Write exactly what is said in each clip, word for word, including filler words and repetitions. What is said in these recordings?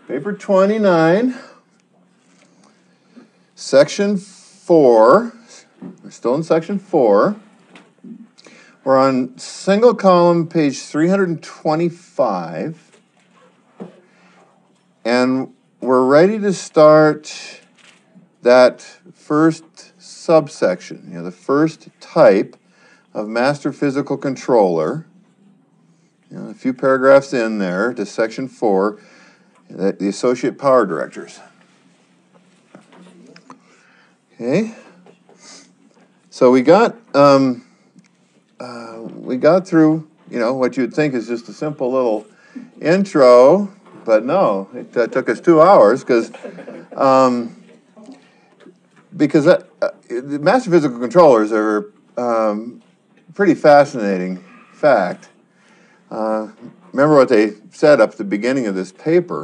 Paper twenty-nine, section four. We're still in section four. We're on single column, page three hundred twenty-five. And we're ready to start that first subsection, you know, the first type of master physical controller. You know, a few paragraphs in there to section four, the, the associate power directors. Okay, so we got um, uh, we got through, you know, what you'd think is just a simple little intro, but no, it uh, took us two hours because um, because that, uh, the master physical controllers are um, pretty fascinating fact. Uh, remember what they said up at the beginning of this paper,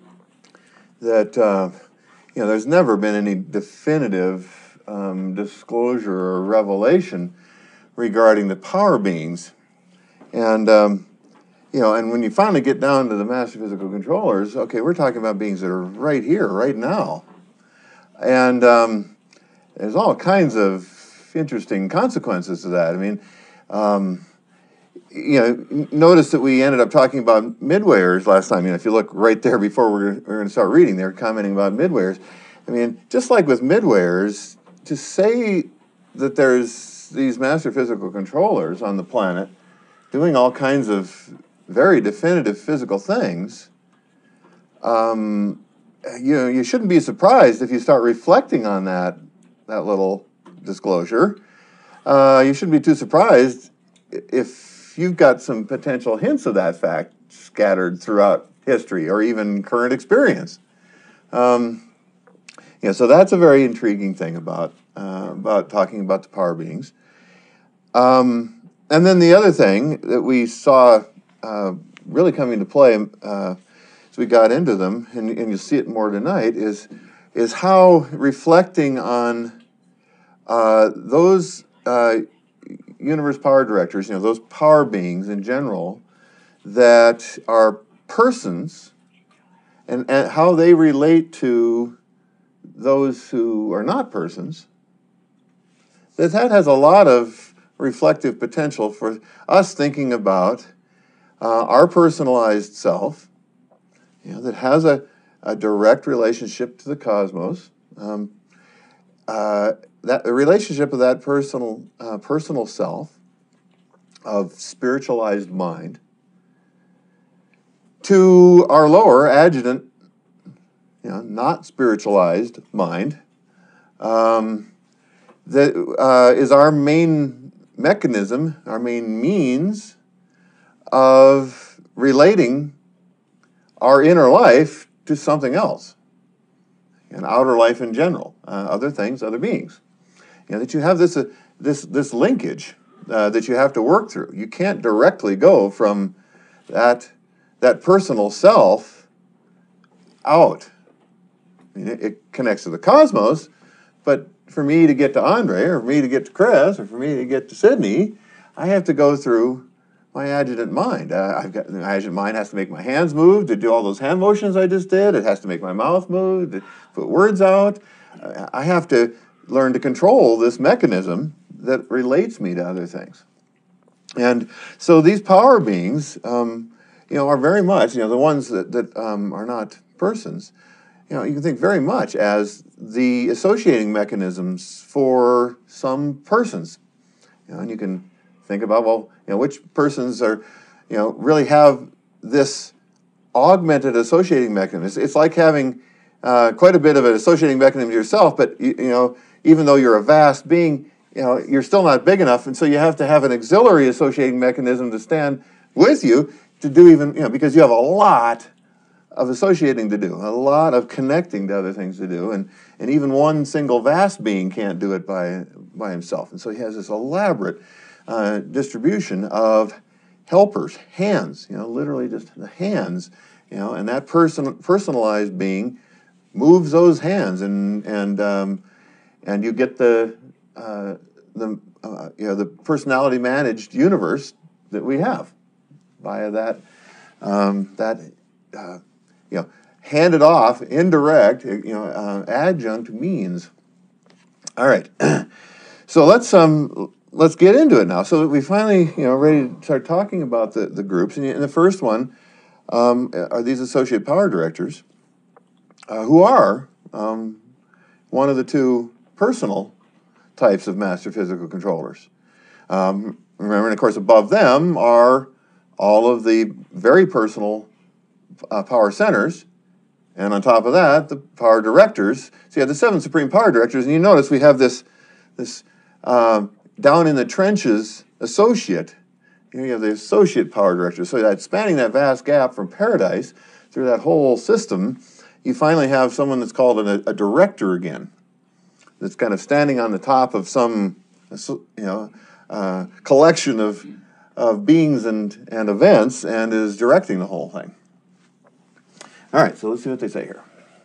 that uh, you know, there's never been any definitive um, disclosure or revelation regarding the power beings. And, um, you know, and when you finally get down to the master physical controllers, okay, we're talking about beings that are right here, right now. And um, there's all kinds of interesting consequences to that. I mean, um, you know, notice that we ended up talking about midwayers last time. You know, if you look right there before we're, we're going to start reading, they were commenting about midwayers. I mean, just like with midwayers, to say that there's these master physical controllers on the planet doing all kinds of very definitive physical things, um, you know, you shouldn't be surprised if you start reflecting on that, that little disclosure. Uh, you shouldn't be too surprised if you've got some potential hints of that fact scattered throughout history or even current experience. Um, you know, so that's a very intriguing thing about uh, about talking about the power beings. Um, and then the other thing that we saw uh, really come into play uh, as we got into them, and, and you'll see it more tonight, is is how reflecting on uh, those uh, universe power directors, you know, those power beings in general that are persons, and, and how they relate to those who are not persons, that that has a lot of reflective potential for us thinking about uh, our personalized self, you know, that has a, a direct relationship to the cosmos. Um, uh, that the relationship of that personal uh, personal self, of spiritualized mind, to our lower adjutant, you know, not spiritualized mind, um, that uh, is our main mechanism, our main means of relating our inner life to something else, and outer life in general, uh, other things, other beings. You know, that you have this uh, this this linkage uh, that you have to work through. You can't directly go from that that personal self out. I mean, it, it connects to the cosmos, but for me to get to Andre, or for me to get to Chris, or for me to get to Sydney, I have to go through my adjutant mind. Uh, I've got the adjutant mind has to make my hands move to do all those hand motions I just did. It has to make my mouth move to put words out. Uh, I have to learn to control this mechanism that relates me to other things. And so these power beings, um, you know, are very much, you know, the ones that, that um, are not persons, you know, you can think very much as the associating mechanisms for some persons. You know, and you can think about, well, you know, which persons are, you know, really have this augmented associating mechanism. It's, it's like having uh, quite a bit of an associating mechanism yourself, but, you, you know, even though you're a vast being, you know, you're still not big enough, and so you have to have an auxiliary associating mechanism to stand with you to do even, you know, because you have a lot of associating to do, a lot of connecting to other things to do, and, and even one single vast being can't do it by, by himself. And so he has this elaborate uh, distribution of helpers, hands, you know, literally just the hands, you know, and that person, personalized being moves those hands, and, and, um, and you get the, uh, the, uh, you know, the personality managed universe that we have via that, um, that, uh, you know, handed off, indirect, you know, uh, adjunct means. All right, so let's um let's get into it now. So that we finally, you know, ready to start talking about the the groups. And, and the first one um, are these associate power directors, uh, who are um, one of the two personal types of master physical controllers. Um, remember, and of course, above them are all of the very personal uh, power centers, and on top of that, the power directors. So you have the seven supreme power directors, and you notice we have this, this uh, down in the trenches associate. You know, you have the associate power directors. So that spanning that vast gap from paradise through that whole system, you finally have someone that's called a, a director again, that's kind of standing on the top of some, you know, uh, collection of of beings and and events, and is directing the whole thing. All right, so let's see what they say here.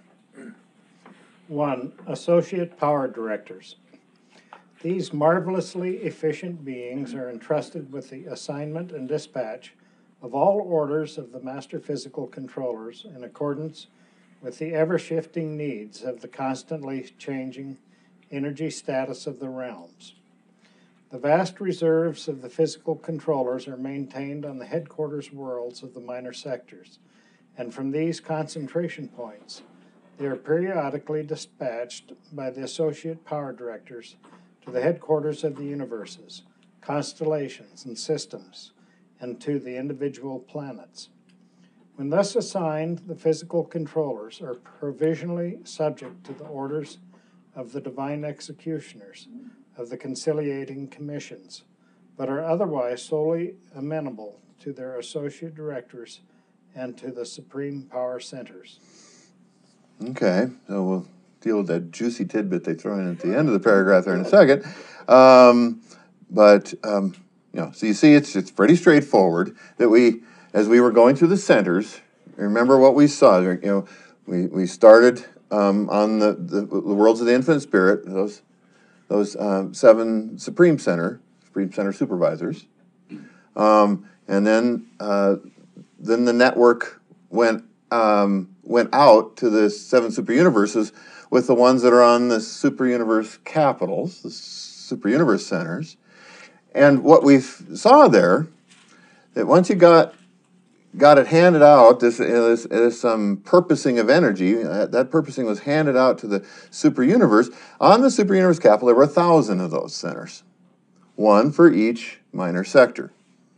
One, associate power directors. These marvelously efficient beings are entrusted with the assignment and dispatch of all orders of the master physical controllers in accordance with the ever-shifting needs of the constantly changing energy status of the realms. The vast reserves of the physical controllers are maintained on the headquarters worlds of the minor sectors, and from these concentration points, they are periodically dispatched by the associate power directors to the headquarters of the universes, constellations, and systems, and to the individual planets. When thus assigned, the physical controllers are provisionally subject to the orders of the divine executioners of the conciliating commissions, but are otherwise solely amenable to their associate directors and to the supreme power centers. Okay, so we'll deal with that juicy tidbit they throw in at the end of the paragraph there in a second. Um, but, um, you know, so you see it's, it's pretty straightforward that we, as we were going through the centers, remember what we saw. You know, we, we started um, on the, the, the worlds of the infinite spirit, those those um, seven supreme center, supreme center supervisors, um, and then uh, then the network went um, went out to the seven super universes with the ones that are on the super universe capitals, the super universe centers, and what we saw there, that once you got got it handed out, this is this, um, purposing of energy, that, that purposing was handed out to the super universe. On the super universe capital, there were a thousand of those centers, one for each minor sector.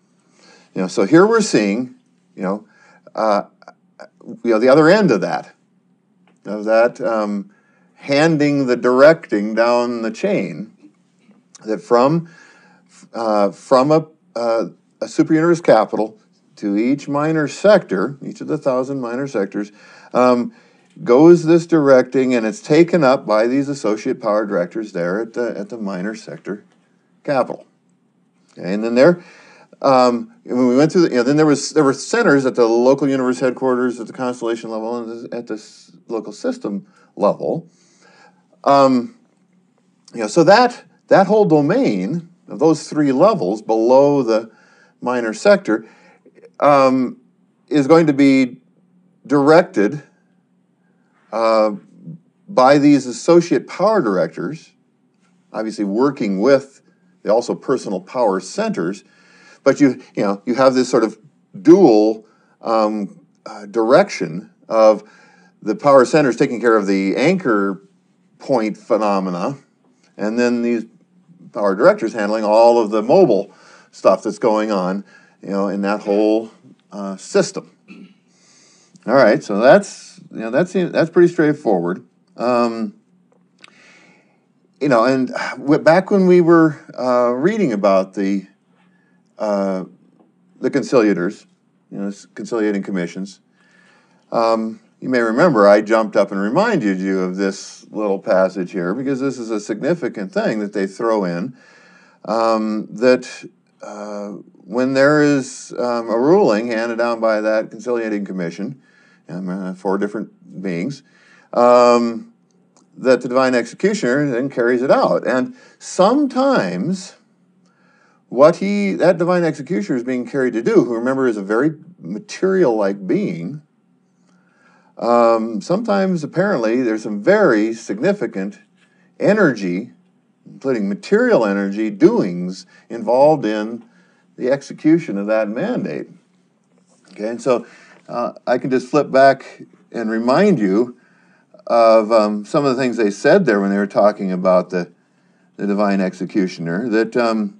You know, so here we're seeing, you know, uh, you know, the other end of that, of that um, handing the directing down the chain, that from uh, from a, uh, a super universe capital to each minor sector, each of the thousand minor sectors, um, goes this directing, and it's taken up by these associate power directors there at the at the minor sector capital. Okay, and then there, um, when we went through, the, you know, then there was there were centers at the local universe headquarters, at the constellation level, and at the local system level. Um, you know, so that that whole domain of those three levels below the minor sector Um, is going to be directed uh, by these associate power directors, obviously working with the also personal power centers, but you you know you have this sort of dual um, uh, direction of the power centers taking care of the anchor point phenomena, and then these power directors handling all of the mobile stuff that's going on, you know, in that whole uh, system. All right, so that's you know that's that's pretty straightforward. Um, you know, and back when we were uh, reading about the uh, the conciliators, you know, conciliating commissions, um, you may remember I jumped up and reminded you of this little passage here because this is a significant thing that they throw in. Um, that uh, when there is um, a ruling handed down by that conciliating commission, and uh, four different beings, um, that the divine executioner then carries it out. And sometimes what he, that divine executioner is being carried to do, who remember is a very material-like being, um, sometimes apparently there's some very significant energy, including material energy, doings involved in the execution of that mandate. Okay, and so uh, I can just flip back and remind you of um, some of the things they said there when they were talking about the, the divine executioner, that, um,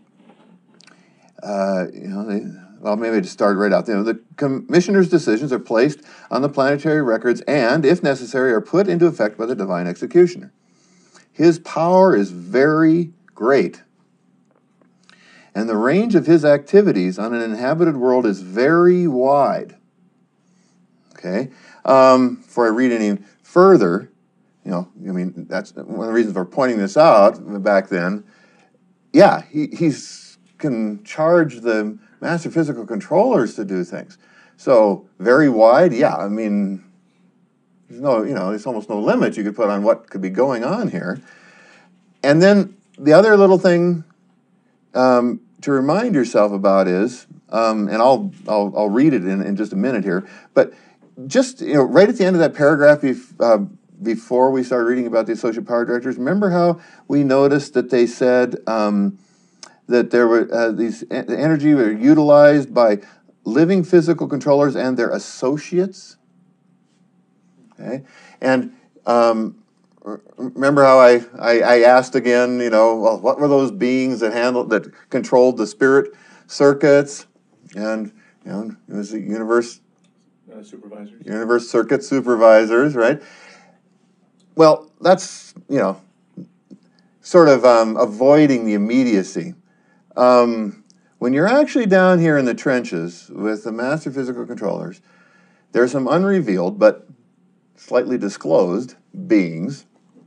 uh, you know, they, well, maybe I just start right out. You know, the commissioner's decisions are placed on the planetary records and, if necessary, are put into effect by the divine executioner. His power is very great, and the range of his activities on an inhabited world is very wide. Okay? Um, before I read any further, you know, I mean, that's one of the reasons for pointing this out back then. Yeah, he he's can charge the master physical controllers to do things. So, very wide, yeah, I mean, there's no, you know, there's almost no limit you could put on what could be going on here. And then the other little thing um, to remind yourself about is, um, and I'll, I'll I'll read it in, in just a minute here, but just, you know, right at the end of that paragraph bef uh, before we started reading about the associate power directors, remember how we noticed that they said um, that there were uh, these the energy were utilized by living physical controllers and their associates. Okay, and um, remember how I, I I asked again, you know, well, what were those beings that handled that controlled the spirit circuits, and you know, it was the universe uh, supervisors, universe circuit supervisors, right? Well, that's, you know, sort of um, avoiding the immediacy. Um, when you're actually down here in the trenches with the master physical controllers, there's some unrevealed but slightly disclosed beings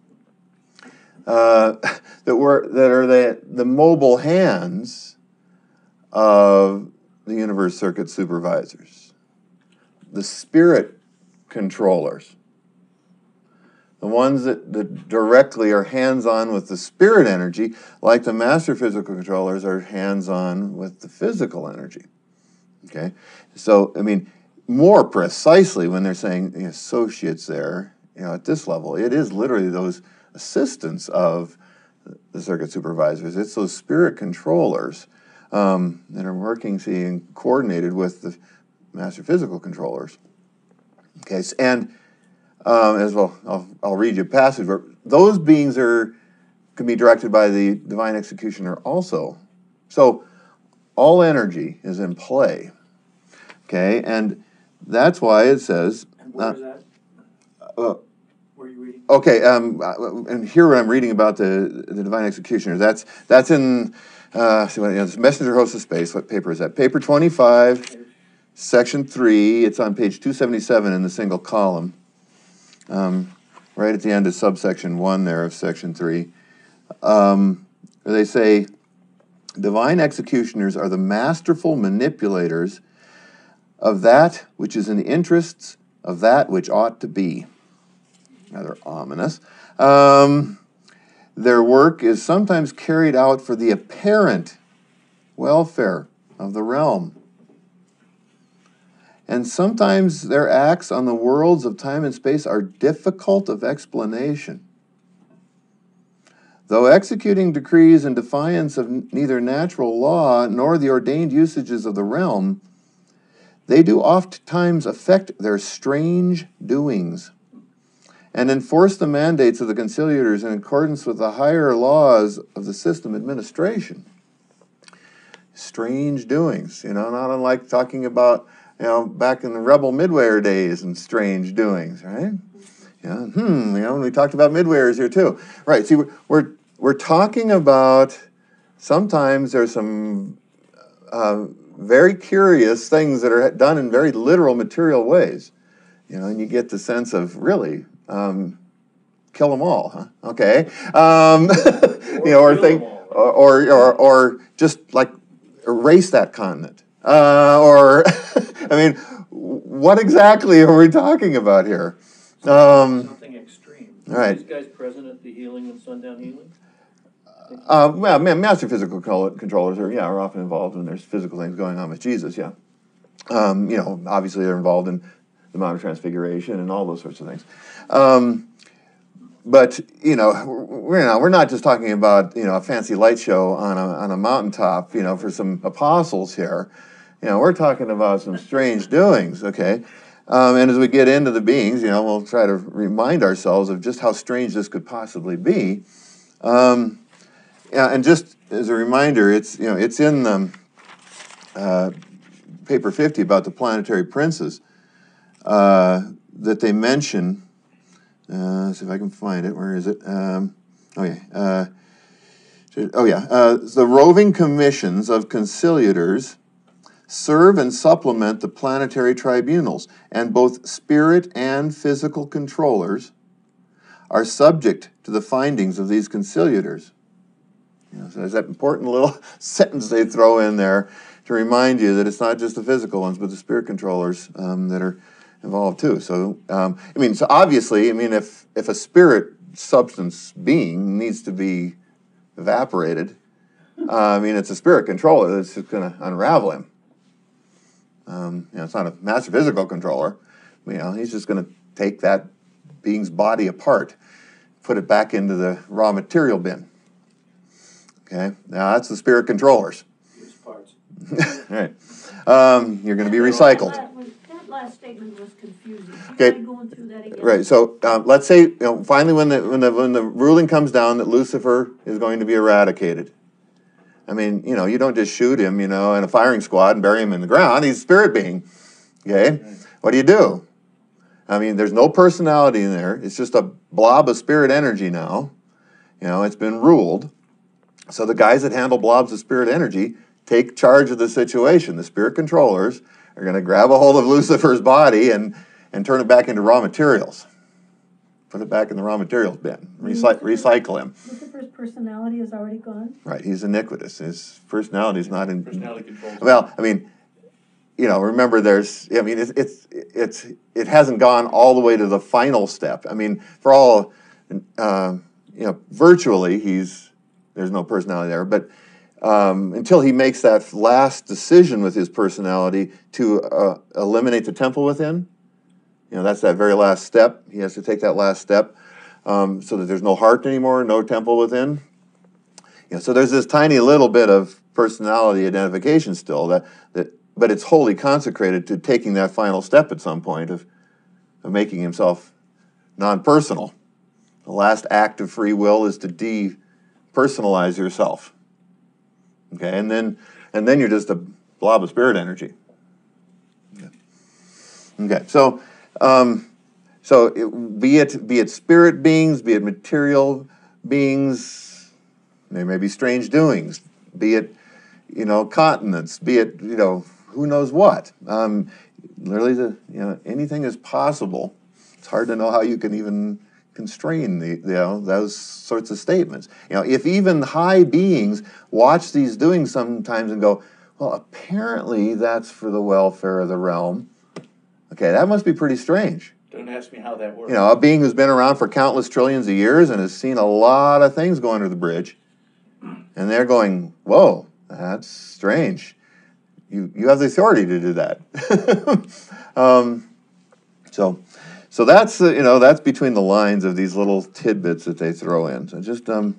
uh, that were that are the the mobile hands of the universe circuit supervisors, the spirit controllers, the ones that, that directly are hands-on with the spirit energy, like the master physical controllers are hands-on with the physical energy. Okay, so I mean, more precisely when they're saying the associates there, you know, at this level, it is literally those assistants of the circuit supervisors. It's those spirit controllers um, that are working, see, and coordinated with the master physical controllers. Okay, and um, as well, I'll, I'll read you a passage where those beings are can be directed by the divine executioner also. So all energy is in play. Okay, and that's why it says. And where uh, is that? Uh, Where are you reading? okay, um, and here what I'm reading about the the divine executioner. That's that's in uh, see what you know, this Messenger Host of Space. What paper is that? Paper twenty-five, section three. It's on page two seventy-seven in the single column. Um, right at the end of subsection one there of section three. Um, they say divine executioners are the masterful manipulators of that which is in the interests of that which ought to be. Rather ominous. Um, their work is sometimes carried out for the apparent welfare of the realm. And sometimes their acts on the worlds of time and space are difficult of explanation. Though executing decrees in defiance of neither natural law nor the ordained usages of the realm, they do oft times affect their strange doings and enforce the mandates of the conciliators in accordance with the higher laws of the system administration. Strange doings, you know, not unlike talking about, you know, back in the rebel midwayer days and strange doings, right? Yeah, hmm, you know, and we talked about midwayers here too. Right, see, we're, we're, we're talking about, sometimes there's some uh, very curious things that are done in very literal material ways, you know, and you get the sense of, really, um, kill them all, huh? Okay. Um, you know, or think, or, or, or, or just like erase that continent. Uh, or, I mean, what exactly are we talking about here? Um, Something extreme. All right. Are these guys present at the healing and sundown healing? Uh, well, master physical controllers are, yeah, are often involved when there's physical things going on with Jesus, yeah. Um, you know, obviously they're involved in the Mount of Transfiguration and all those sorts of things. Um, but you know, we're not we're not just talking about you know a fancy light show on a on a mountaintop, you know, for some apostles here. You know, we're talking about some strange doings. Okay. Um, and as we get into the beings, you know, we'll try to remind ourselves of just how strange this could possibly be. Um, yeah, and just as a reminder, it's you know it's in um, uh, paper fifty about the planetary princes uh, that they mention. Uh, let's see if I can find it. Where is it? Um, oh yeah. Uh, oh yeah. Uh, the roving commissions of conciliators serve and supplement the planetary tribunals, and both spirit and physical controllers are subject to the findings of these conciliators. You know, so there's that important little sentence they throw in there to remind you that it's not just the physical ones, but the spirit controllers um, that are involved too. So, um, I mean, so obviously, I mean, if if a spirit substance being needs to be evaporated, uh, I mean, it's a spirit controller that's just going to unravel him. Um, you know, it's not a master physical controller. You know, he's just going to take that being's body apart, put it back into the raw material bin. Okay, now that's the spirit controllers. Here's parts. All right, um, you're going to be recycled. That, was, that last statement was confusing. Do you Okay. mind going through that again? Right. So um, let's say you know, finally, when the when the when the ruling comes down that Lucifer is going to be eradicated. I mean, you know, you don't just shoot him, you know, in a firing squad and bury him in the ground. He's a spirit being. Okay? What do you do? I mean, there's no personality in there. It's just a blob of spirit energy now. You know, it's been ruled. So the guys that handle blobs of spirit energy take charge of the situation. The spirit controllers are going to grab a hold of Lucifer's body and, and turn it back into raw materials. Put it back in the raw materials bin. Recy- recycle him. Lucifer's personality is already gone? Right, he's iniquitous. His personality is not in. Personality control. Well, I mean, you know, remember, there's. I mean, it's it's it's it hasn't gone all the way to the final step. I mean, for all, uh, you know, virtually, he's there's no personality there. But um, until he makes that last decision with his personality to uh, eliminate the temple within, you know, that's that very last step. He has to take that last step um, so that there's no heart anymore, no temple within. You know, so there's this tiny little bit of personality identification still, that, that, but it's wholly consecrated to taking that final step at some point of, of making himself non-personal. The last act of free will is to depersonalize yourself. Okay, and then and then you're just a blob of spirit energy. Okay, okay so. Um, so it, be it be it spirit beings, be it material beings, there may be strange doings, be it you know continents, be it you know who knows what. Um, literally, the you know anything is possible. It's hard to know how you can even constrain the you know those sorts of statements. You know, if even high beings watch these doings sometimes and go, well, apparently that's for the welfare of the realm. Okay, that must be pretty strange. Don't ask me how that works. You know, a being who's been around for countless trillions of years and has seen a lot of things go under the bridge, and they're going, whoa, that's strange. You you have the authority to do that. um, so, so that's uh, you know that's between the lines of these little tidbits that they throw in. So just um,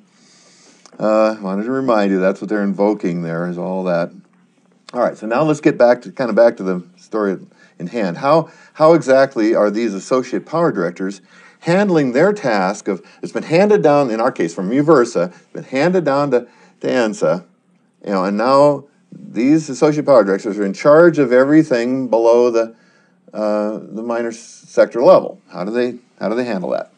uh, wanted to remind you that's what they're invoking there is all that. All right, so now let's get back to kind of back to the story in hand. How how exactly are these associate power directors handling their task of, it's been handed down, in our case, from Uversa, been handed down to, to ANSA, you know, and now these associate power directors are in charge of everything below the uh, the minor sector level. How do they how do they handle that?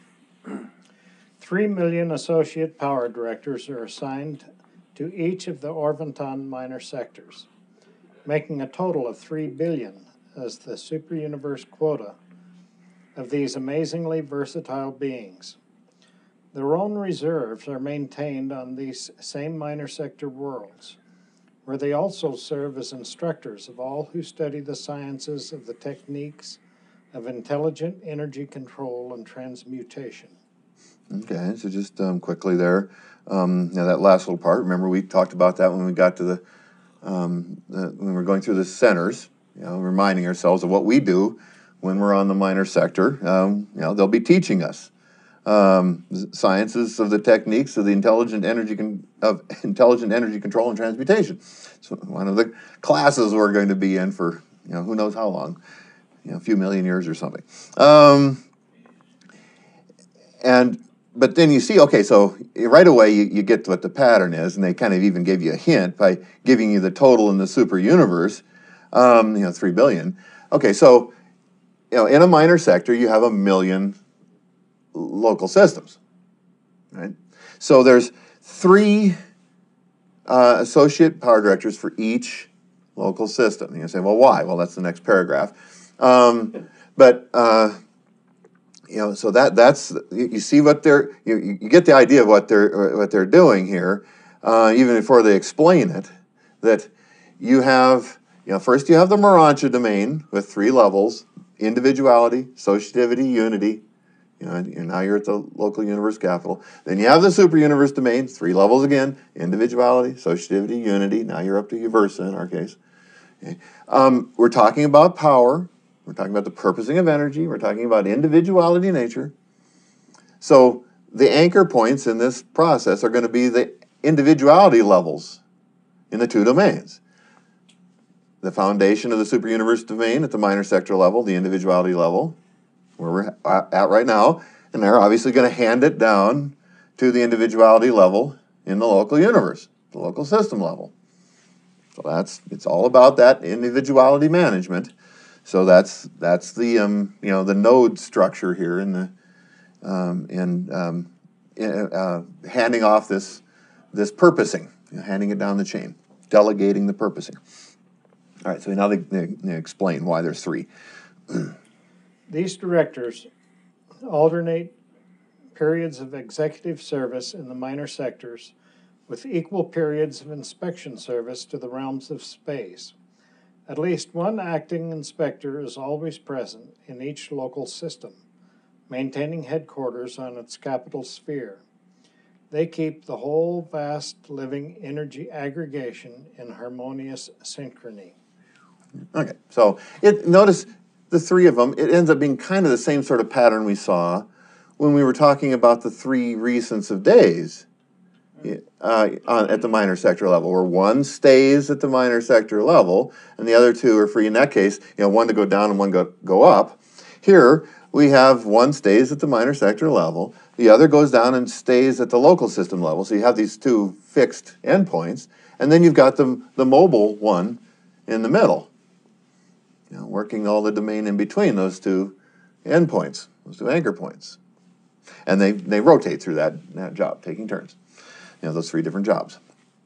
Three million associate power directors are assigned to each of the Orvonton minor sectors, making a total of three billion as the superuniverse quota of these amazingly versatile beings. Their own reserves are maintained on these same minor sector worlds, where they also serve as instructors of all who study the sciences of the techniques of intelligent energy control and transmutation. Okay, so just um, quickly there, um, now that last little part, remember we talked about that when we got to the, um, the when we were going through the centers, you know, reminding ourselves of what we do when we're on the minor sector, um, you know, they'll be teaching us um, sciences of the techniques of the intelligent energy con- of intelligent energy control and transmutation. So one of the classes we're going to be in for, you know, who knows how long, you know, a few million years or something. Um, and but then you see, okay, so right away you, you get what the pattern is, and they kind of even gave you a hint by giving you the total in the super universe, um, you know, three billion. Okay, so you know, in a minor sector, you have a million local systems, right? So there's three uh, associate power directors for each local system. And you say, well, why? Well, that's the next paragraph. Um, but uh, you know, so that that's you, you see what they're you, you get the idea of what they're what they're doing here, uh, even before they explain it. That you have, you know, first you have the Morontia domain with three levels: individuality, associativity, unity. You know, and now you're at the local universe capital. Then you have the super universe domain, three levels again: individuality, associativity, unity. Now you're up to Uversa in our case. Okay. Um, we're talking about power. We're talking about the purposing of energy. We're talking about individuality nature. So the anchor points in this process are going to be the individuality levels in the two domains. The foundation of the super universe domain at the minor sector level, the individuality level, where we're at right now, and they're obviously going to hand it down to the individuality level in the local universe, the local system level. So that's, it's all about that individuality management. So that's that's the um, you know, the node structure here in the um, in, um, in uh, handing off this this purposing, you know, handing it down the chain, delegating the purposing. All right, so now they, they, they explain why there's three. These directors alternate periods of executive service in the minor sectors with equal periods of inspection service to the realms of space. At least one acting inspector is always present in each local system, maintaining headquarters on its capital sphere. They keep the whole vast living energy aggregation in harmonious synchrony. Okay, so it, notice the three of them, it ends up being kind of the same sort of pattern we saw when we were talking about the three recents of days uh, on, at the minor sector level, where one stays at the minor sector level and the other two are free. In that case, you know, one to go down and one go, go up. Here, we have one stays at the minor sector level, the other goes down and stays at the local system level. So you have these two fixed endpoints, and then you've got the, the mobile one in the middle, you know, working all the domain in between those two endpoints, those two anchor points. And they, they rotate through that, that job, taking turns. You know, those three different jobs.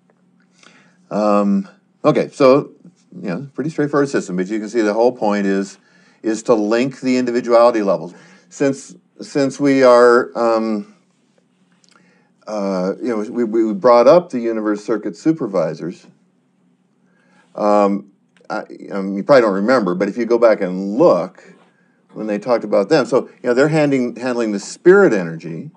Um, okay, so, you know, pretty straightforward system, but you can see the whole point is is to link the individuality levels. Since since we are, um, uh, you know, we, we brought up the universe circuit supervisors. Um, I, um, you probably don't remember, but if you go back and look, when they talked about them, so, you know, they're handing, handling the spirit energy,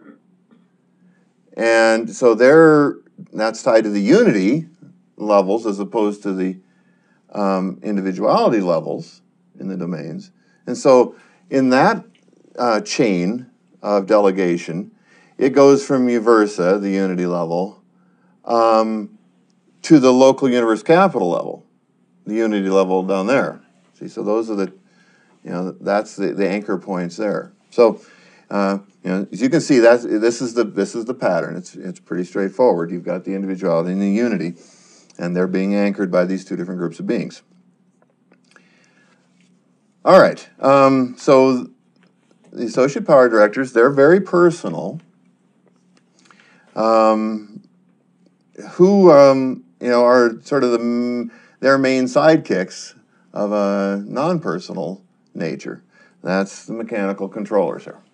and so they're, that's tied to the unity levels as opposed to the um, individuality levels in the domains. And so in that uh, chain of delegation, it goes from Uversa, the unity level, um, to the local universe capital level, the unity level down there. See, so those are the, you know, that's the, the anchor points there. So, uh, you know, as you can see, that's, this is the this is the pattern. It's it's pretty straightforward. You've got the individuality and the unity, and they're being anchored by these two different groups of beings. All right. Um, so the associate power directors, they're very personal. Um, who um, you know, are sort of the their main sidekicks of a non-personal nature. That's the mechanical controllers here.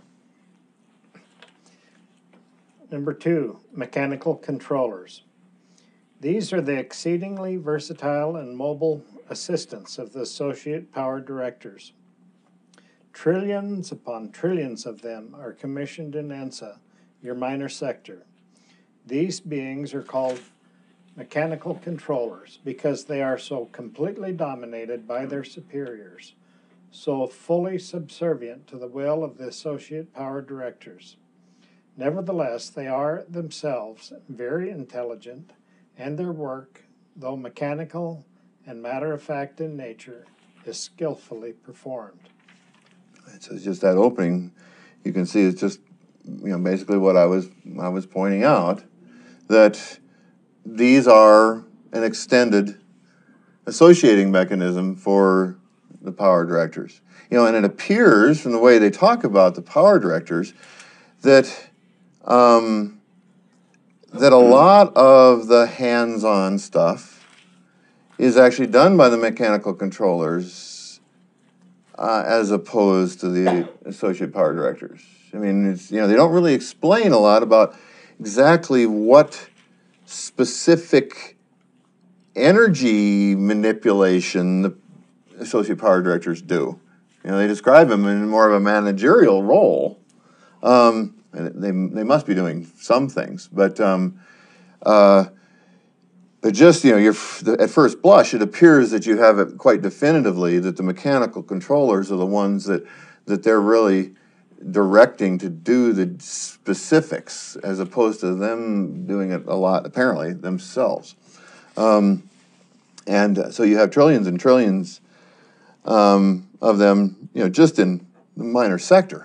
Number two, mechanical controllers. These are the exceedingly versatile and mobile assistants of the associate power directors. Trillions upon trillions of them are commissioned in ENSA, your minor sector. These beings are called mechanical controllers because they are so completely dominated by their superiors, so fully subservient to the will of the associate power directors. Nevertheless, they are themselves very intelligent, and their work, though mechanical and matter-of-fact in nature, is skillfully performed. So it's just that opening. You can see it's just, you know, basically what I was I was pointing out, that these are an extended associating mechanism for the power directors. You know, and it appears from the way they talk about the power directors that um, that a lot of the hands-on stuff is actually done by the mechanical controllers uh, as opposed to the associate power directors. I mean, it's, you know, they don't really explain a lot about exactly what specific energy manipulation the associate power directors do. You know, they describe them in more of a managerial role. Um, and they they must be doing some things, but um, uh, but just, you know, you're, at first blush, it appears that you have it quite definitively that the mechanical controllers are the ones that that they're really directing to do the specifics, as opposed to them doing it a lot, apparently, themselves. Um, and so you have trillions and trillions um, of them, you know, just in the minor sector.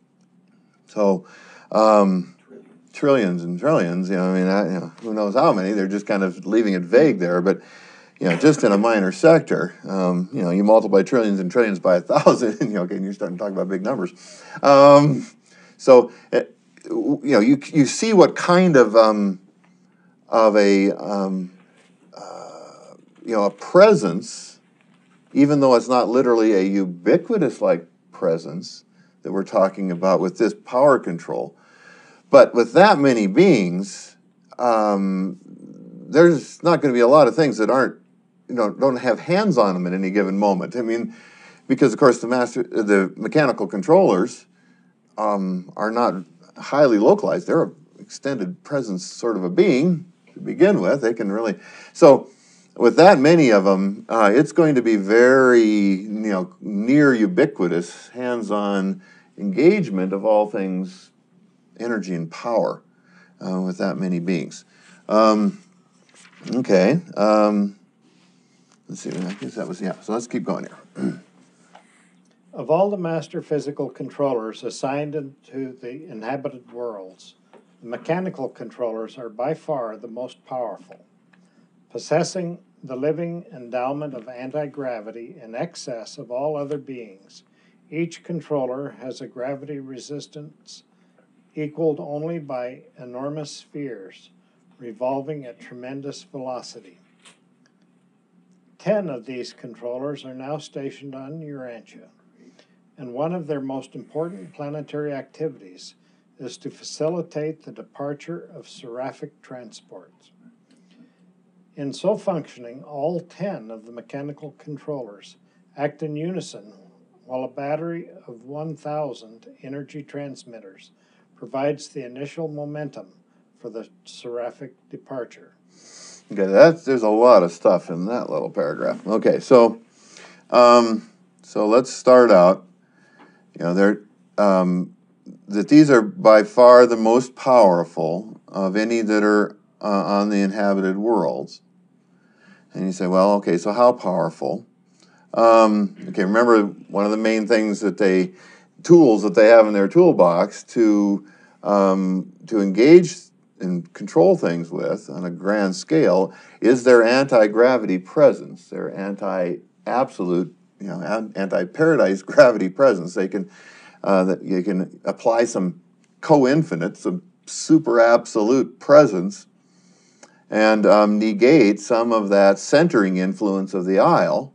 So um, trillions and trillions, you know, I mean, I, you know, who knows how many? They're just kind of leaving it vague there, but you know, just in a minor sector, um, you know, you multiply trillions and trillions by a thousand, and you know, okay, you're starting to talk about big numbers. Um, so, it, you know, you you see what kind of um, of a um, uh, you know, a presence, even though it's not literally a ubiquitous-like presence that we're talking about with this power control, but with that many beings, um, there's not going to be a lot of things that aren't, you know, don't have hands on them at any given moment. I mean, because of course the master, the mechanical controllers um, are not highly localized. They're an extended presence sort of a being to begin with. They can really, so with that many of them, uh, it's going to be very, you know, near ubiquitous, hands-on engagement of all things energy and power uh, with that many beings. Um, okay. Um, let's see. I guess that was, yeah. So let's keep going here. Of all the master physical controllers assigned to the inhabited worlds, the mechanical controllers are by far the most powerful, possessing the living endowment of anti-gravity in excess of all other beings. Each controller has a gravity resistance equaled only by enormous spheres revolving at tremendous velocity. Ten of these controllers are now stationed on Urantia, and one of their most important planetary activities is to facilitate the departure of seraphic transports. In so functioning, all ten of the mechanical controllers act in unison, while a battery of one thousand energy transmitters provides the initial momentum for the seraphic departure. Okay, that's, there's a lot of stuff in that little paragraph. Okay, so um, so let's start out. You know, they're, um, that these are by far the most powerful of any that are uh, on the inhabited worlds. And you say, well, okay, so how powerful? Um, okay, remember one of the main things that they, tools that they have in their toolbox to um, to engage and control things with on a grand scale is their anti-gravity presence, their anti-absolute, you know, anti-paradise gravity presence. They can, uh, that you can apply some co-infinite, some super absolute presence, and um, negate some of that centering influence of the isle.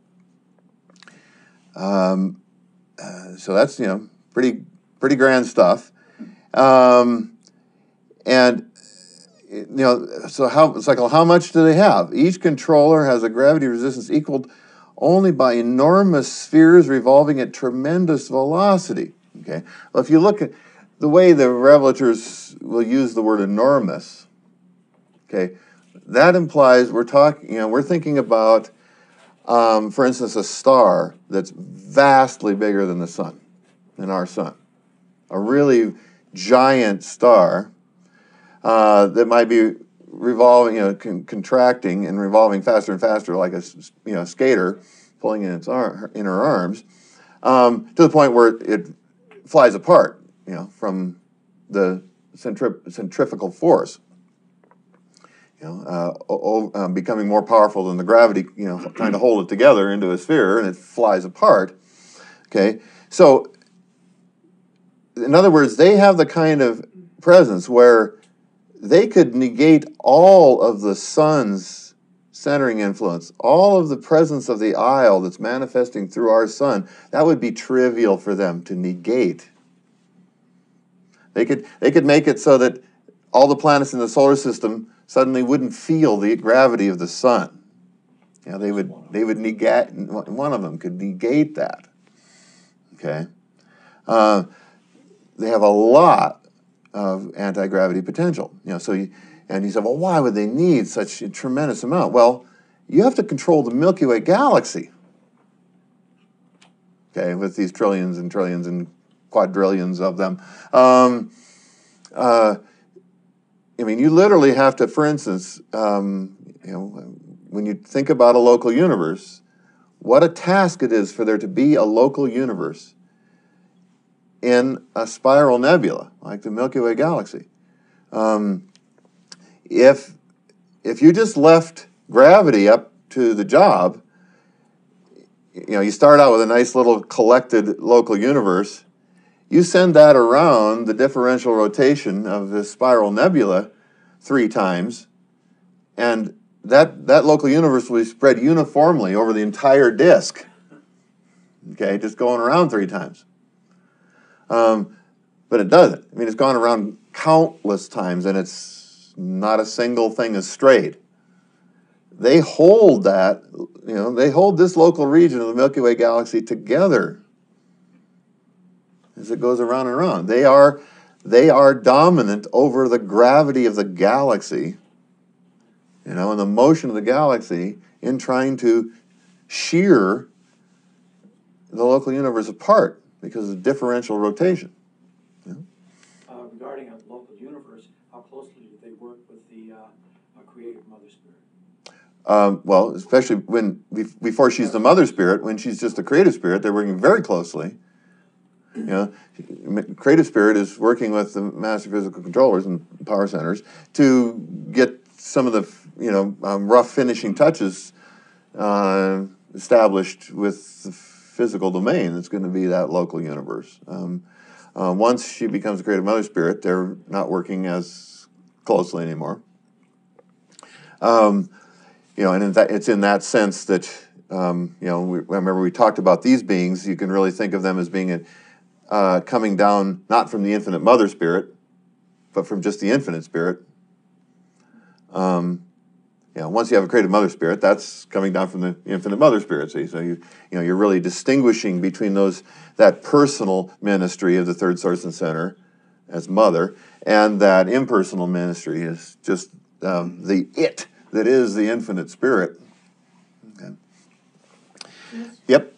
Um, uh, so that's, you know, pretty pretty grand stuff. Um, and you know, so how it's like, well, how much do they have? Each controller has a gravity resistance equaled only by enormous spheres revolving at tremendous velocity. Okay. Well, if you look at the way the revelators will use the word enormous, okay, that implies we're talking, you know, we're thinking about um, for instance, a star that's vastly bigger than the sun, than our sun, a really giant star uh, that might be revolving, you know, con contracting and revolving faster and faster, like a you know skater pulling in its ar in her arms, um, to the point where it flies apart, you know, from the centri centrifugal force. You know, uh, o um, becoming more powerful than the gravity, you know, trying to hold it together into a sphere, and it flies apart. Okay, so in other words, they have the kind of presence where they could negate all of the sun's centering influence, all of the presence of the aisle that's manifesting through our sun. That would be trivial for them to negate. They could, they could make it so that all the planets in the solar system suddenly wouldn't feel the gravity of the sun. You know, they would, they would negate, one of them could negate that. Okay? Uh, they have a lot of anti-gravity potential. You know, so you, and you say, well, why would they need such a tremendous amount? Well, you have to control the Milky Way galaxy. Okay, with these trillions and trillions and quadrillions of them. Um, uh, I mean, you literally have to, for instance, um, you know, when you think about a local universe, what a task it is for there to be a local universe in a spiral nebula like the Milky Way galaxy. Um, if, if you just left gravity up to the job, you know, you start out with a nice little collected local universe, you send that around the differential rotation of this spiral nebula three times, and that, that local universe will be spread uniformly over the entire disk. Okay, just going around three times. Um, but it doesn't. I mean, it's gone around countless times, and it's not a single thing is strayed. They hold that, you know, they hold this local region of the Milky Way galaxy together as it goes around and around. They are, they are dominant over the gravity of the galaxy, you know, and the motion of the galaxy in trying to shear the local universe apart because of differential rotation. Yeah. Uh, regarding a local universe, how closely do they work with the uh, uh, creative Mother Spirit? Um, well, especially when before she's the Mother Spirit, when she's just the Creative Spirit, they're working very closely. You know, Creative Spirit is working with the Master Physical Controllers and Power Centers to get some of the, you know, um, rough finishing touches uh, established with the physical domain that's going to be that local universe. Um, uh, once she becomes a Creative Mother Spirit, they're not working as closely anymore. Um, you know, and in that, it's in that sense that, um, you know, we, I remember we talked about these beings. You can really think of them as being a, uh, coming down not from the Infinite Mother Spirit, but from just the Infinite Spirit. Um, You know, once you have a Creative Mother Spirit, that's coming down from the Infinite Mother Spirit. See, so you, you know, you're really distinguishing between those that personal ministry of the Third Source and Center as Mother, and that impersonal ministry is just um, the it that is the Infinite Spirit. Okay. Yes. Yep.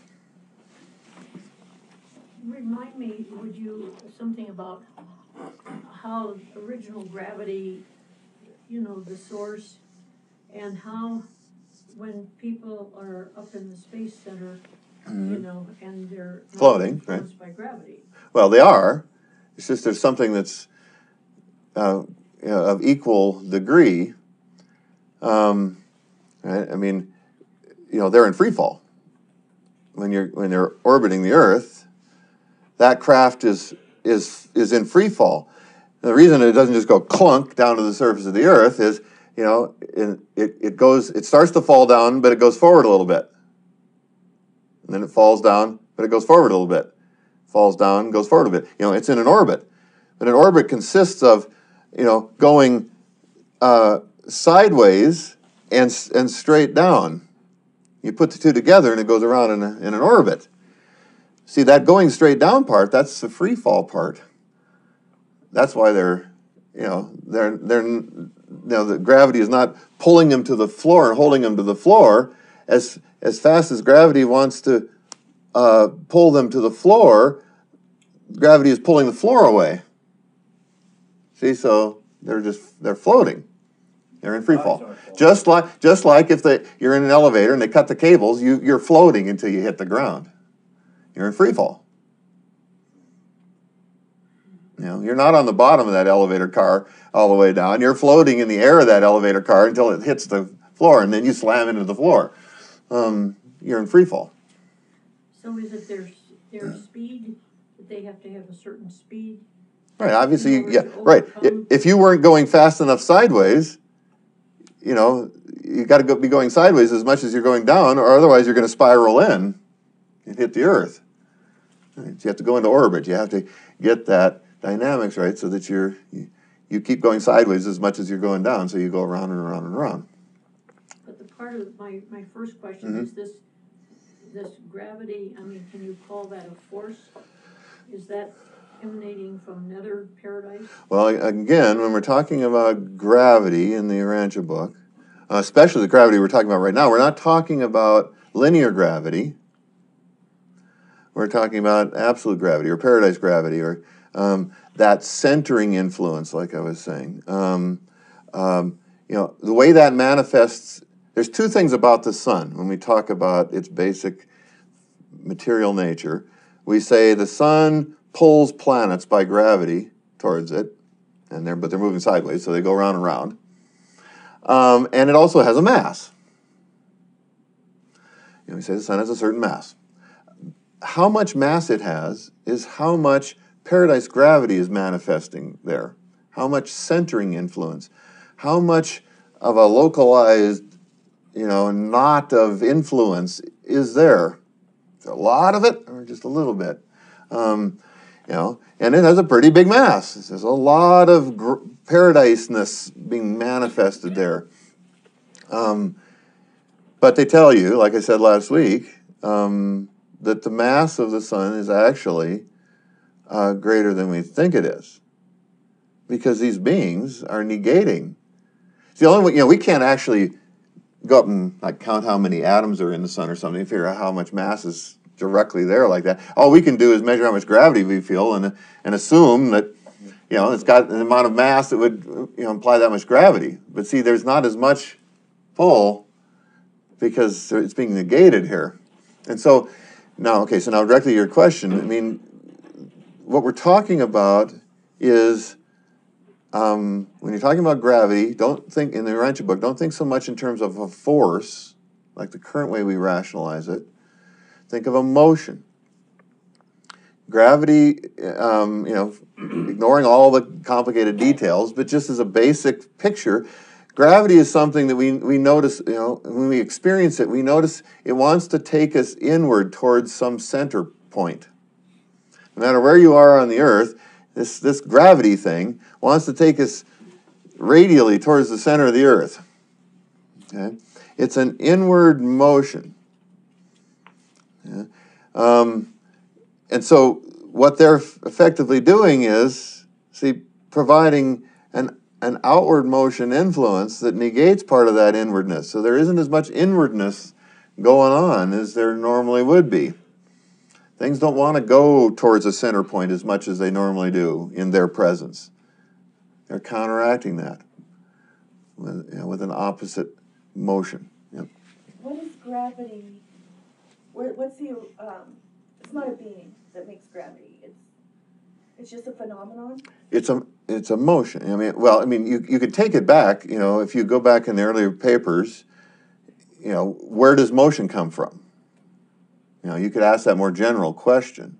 Remind me, would you, something about how original gravity, you know, the source, and how when people are up in the Space Center, Mm-hmm. you know, and they're not Floating, influenced by gravity. Well, they are. It's just there's something that's uh, you know, of equal degree. Um, right? I mean, you know, they're in free fall. When you're when they're orbiting the Earth, that craft is is is in free fall. And the reason it doesn't just go clunk down to the surface of the Earth is, you know, it, it, it goes, it starts to fall down, but it goes forward a little bit. And then it falls down, but it goes forward a little bit. Falls down, goes forward a bit. You know, it's in an orbit. But an orbit consists of, you know, going uh, sideways and, and straight down. You put the two together and it goes around in, a, in an orbit. See, that going straight down part, that's the free fall part. That's why they're, you know, they're, they're, you know, the gravity is not pulling them to the floor and holding them to the floor as as fast as gravity wants to uh, pull them to the floor, gravity is pulling the floor away. See, so they're just they're floating. They're in free fall. Just like just like if they you're in an elevator and they cut the cables, you you're floating until you hit the ground. You're in free fall. You know, you're not on the bottom of that elevator car all the way down. You're floating in the air of that elevator car until it hits the floor, and then you slam into the floor. Um, you're in free fall. So is it their, their speed, that they have to have a certain speed? Right, obviously, in order yeah, to right. overcome? If you weren't going fast enough sideways, you know, you got to go, be going sideways as much as you're going down, or otherwise you're going to spiral in and hit the earth. Right? You have to go into orbit. You have to get that dynamics right so that you're you, you keep going sideways as much as you're going down, so you go around and around and around. But the part of my, my first question Mm-hmm. is this, this gravity, I mean, can you call that a force? Is that emanating from nether paradise? Well, again, when we're talking about gravity in the Urantia book, uh, especially the gravity we're talking about right now, we're not talking about linear gravity. We're talking about absolute gravity or paradise gravity, or um, that centering influence, like I was saying. Um, um, you know, the way that manifests, there's two things about the sun when we talk about its basic material nature. We say the sun pulls planets by gravity towards it, and they're, but they're moving sideways, so they go around and around. Um, and it also has a mass. You know, we say the sun has a certain mass. How much mass it has is how much paradise gravity is manifesting there. How much centering influence. How much of a localized, you know, knot of influence is there. Is there a lot of it or just a little bit? Um, you know, and it has a pretty big mass. There's a lot of gr- paradiseness being manifested there. Um, but they tell you, like I said last week, um, that the mass of the sun is actually uh, greater than we think it is, because these beings are negating. It's the only way, you know, we can't actually go up and like count how many atoms are in the sun or something, figure out how much mass is directly there like that. All we can do is measure how much gravity we feel and and assume that, you know, it's got an amount of mass that would, you know, imply that much gravity. But see, there's not as much pull because it's being negated here. And so now, okay, so now directly to your question, I mean, what we're talking about is, um, when you're talking about gravity, don't think, in the Urantia book, don't think so much in terms of a force, like the current way we rationalize it. Think of a motion. Gravity, um, you know, ignoring all the complicated details, but just as a basic picture, gravity is something that we, we notice, you know, when we experience it, we notice it wants to take us inward towards some center point. No matter where you are on the earth, this, this gravity thing wants to take us radially towards the center of the earth. Okay? It's an inward motion. Yeah. Um, and so what they're effectively doing is, see, providing an, an outward motion influence that negates part of that inwardness. So there isn't as much inwardness going on as there normally would be. Things don't want to go towards a center point as much as they normally do in their presence. They're counteracting that with, you know, with an opposite motion. Yep. What is gravity? Where, what's the, um, it's not a being that makes gravity. It's it's just a phenomenon? It's a it's a motion. I mean, well, I mean, you you could take it back. You know, if you go back in the earlier papers, you know, where does motion come from? You know, you could ask that more general question.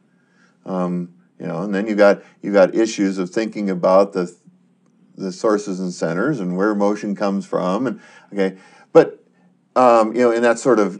Um, you know, and then you got you got issues of thinking about the the sources and centers and where motion comes from, and okay, but um, you know, in that sort of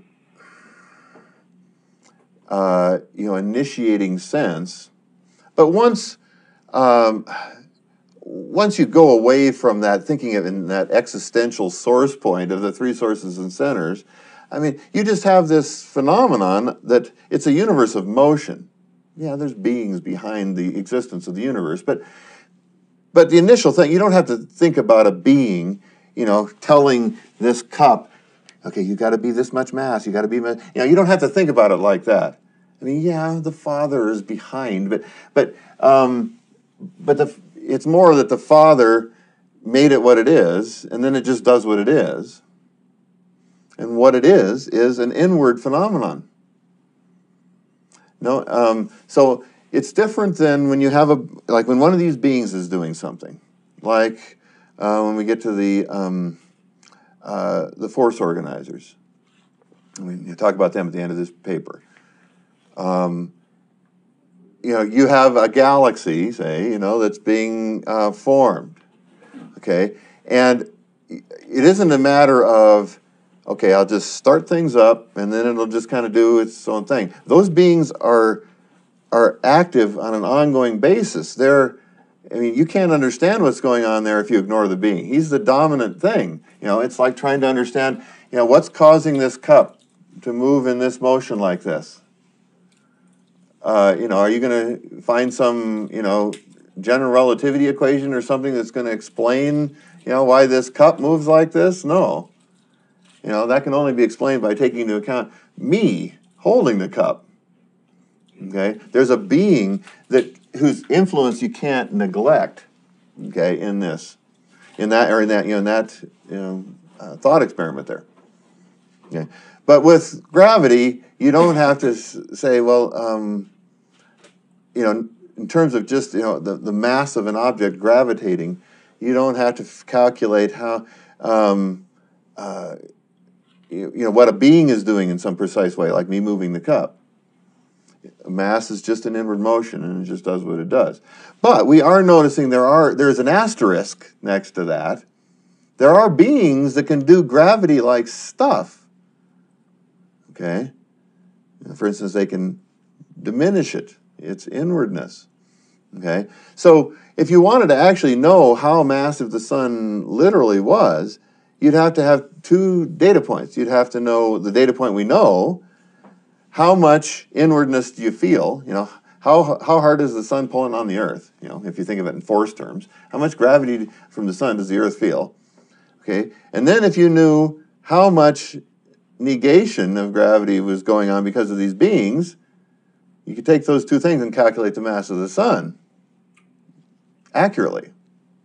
uh, you know initiating sense, but once um, once you go away from that, thinking of in that existential source point of the three sources and centers, I mean, you just have this phenomenon that it's a universe of motion. Yeah, there's beings behind the existence of the universe, but but the initial thing, you don't have to think about a being, you know, telling this cup, Okay, you got to be this much mass. You got to be, you know, you don't have to think about it like that. I mean, yeah, the Father is behind, but but um, but the it's more that the Father made it what it is, and then it just does what it is. And what it is is an inward phenomenon. No, um, so it's different than when you have a like when one of these beings is doing something, like uh, when we get to the um, uh, the force organizers. I mean, you talk about them at the end of this paper. Um, you know, you have a galaxy, say, you know, that's being uh, formed. Okay, and it isn't a matter of, okay, I'll just start things up and then it'll just kind of do its own thing. Those beings are are active on an ongoing basis. They're, I mean, you can't understand what's going on there if you ignore the being. He's the dominant thing. You know, it's like trying to understand, you know, what's causing this cup to move in this motion like this. Uh, you know, are you going to find some, you know, general relativity equation or something that's going to explain, you know, why this cup moves like this? No. You know, that can only be explained by taking into account me holding the cup. Okay? There's a being that whose influence you can't neglect, okay, in this. In that or in that, you know, in that you know, uh, thought experiment there. Okay. But with gravity, you don't have to s- say, well, um, you know, in terms of just, you know, the, the mass of an object gravitating, you don't have to f- calculate how, um, uh, you, you know, what a being is doing in some precise way, like me moving the cup. Mass is just an inward motion, and it just does what it does. But we are noticing there are there's an asterisk next to that. There are beings that can do gravity-like stuff. Okay? For instance, they can diminish it, its inwardness. Okay? So if you wanted to actually know how massive the sun literally was, you'd have to have two data points. You'd have to know the data point we know. How much inwardness do you feel? You know, how how hard is the sun pulling on the Earth? You know, if you think of it in force terms, how much gravity from the sun does the Earth feel? Okay, and then if you knew how much negation of gravity was going on because of these beings, you could take those two things and calculate the mass of the sun accurately.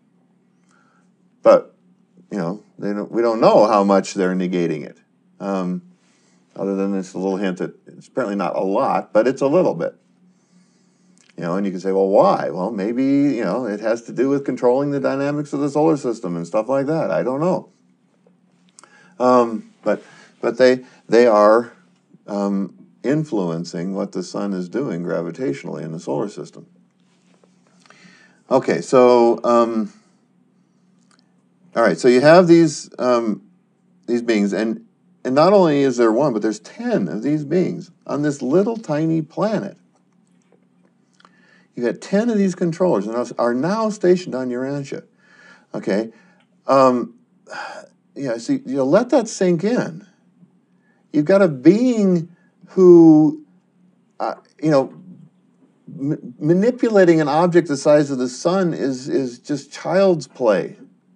But you know, they don't, we don't know how much they're negating it. Um, Other than this little hint that it's apparently not a lot, but it's a little bit. You know, and you can say, well, why? Well, maybe, you know, it has to do with controlling the dynamics of the solar system and stuff like that. I don't know. Um, but but they they are um, influencing what the sun is doing gravitationally in the solar system. Okay, so um, all right, so you have these um, these beings, and And not only is there one, but there's ten of these beings on this little tiny planet. You've got ten of these controllers and are now stationed on Urantia. Okay, um, yeah. See, you know, let that sink in. You've got a being who, uh, you know, m- manipulating an object the size of the sun is is just child's play.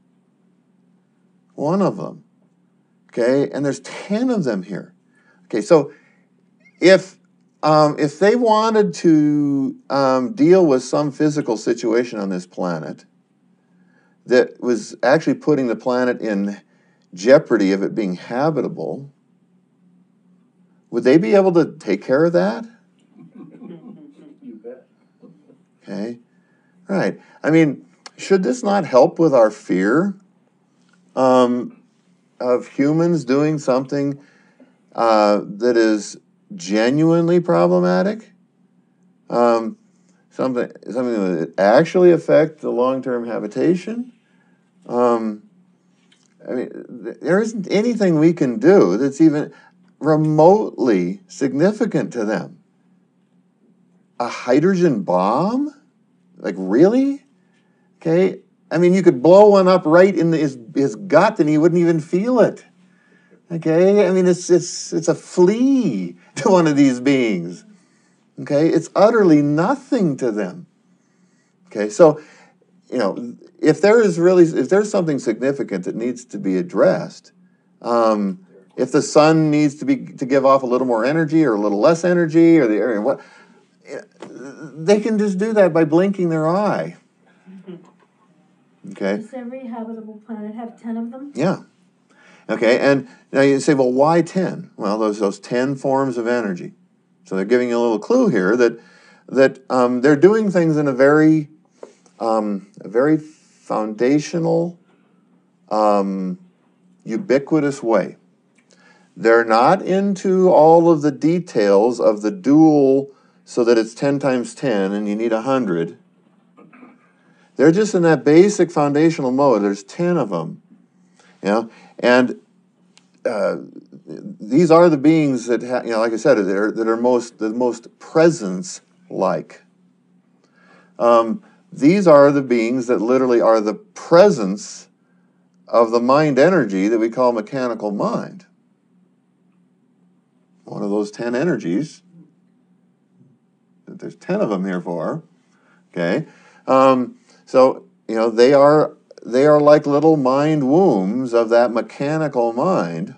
One of them. Okay, and there's ten of them here. Okay, so if um, if they wanted to um, deal with some physical situation on this planet that was actually putting the planet in jeopardy of it being habitable, would they be able to take care of that? You bet. Okay, right. I mean, should this not help with our fear um, of humans doing something uh, that is genuinely problematic? Um, something something that would actually affect the long-term habitation? Um, I mean, th- there isn't anything we can do that's even remotely significant to them. A hydrogen bomb? Like, really? Okay? I mean, you could blow one up right in the, his, his gut and he wouldn't even feel it. Okay? I mean, it's, it's, it's a flea to one of these beings. Okay? It's utterly nothing to them. Okay? So, you know, if there is really, if there's something significant that needs to be addressed, um, if the sun needs to be to give off a little more energy or a little less energy or the area what, they can just do that by blinking their eye. Okay. Does every habitable planet have ten of them? Yeah. Okay, and now you say, well, why ten? Well, those those ten forms of energy. So they're giving you a little clue here that that um, they're doing things in a very um, a very foundational, um, ubiquitous way. They're not into all of the details of the dual, so that it's ten times ten and you need one hundred. They're just in that basic foundational mode. There's ten of them. You know, and uh, these are the beings that, ha- you know, like I said, that are, that are most the most presence-like. Um, these are the beings that literally are the presence of the mind energy that we call mechanical mind. One of those ten energies. That there's ten of them here for. Okay, um, so you know they are. They are like little mind wombs of that mechanical mind.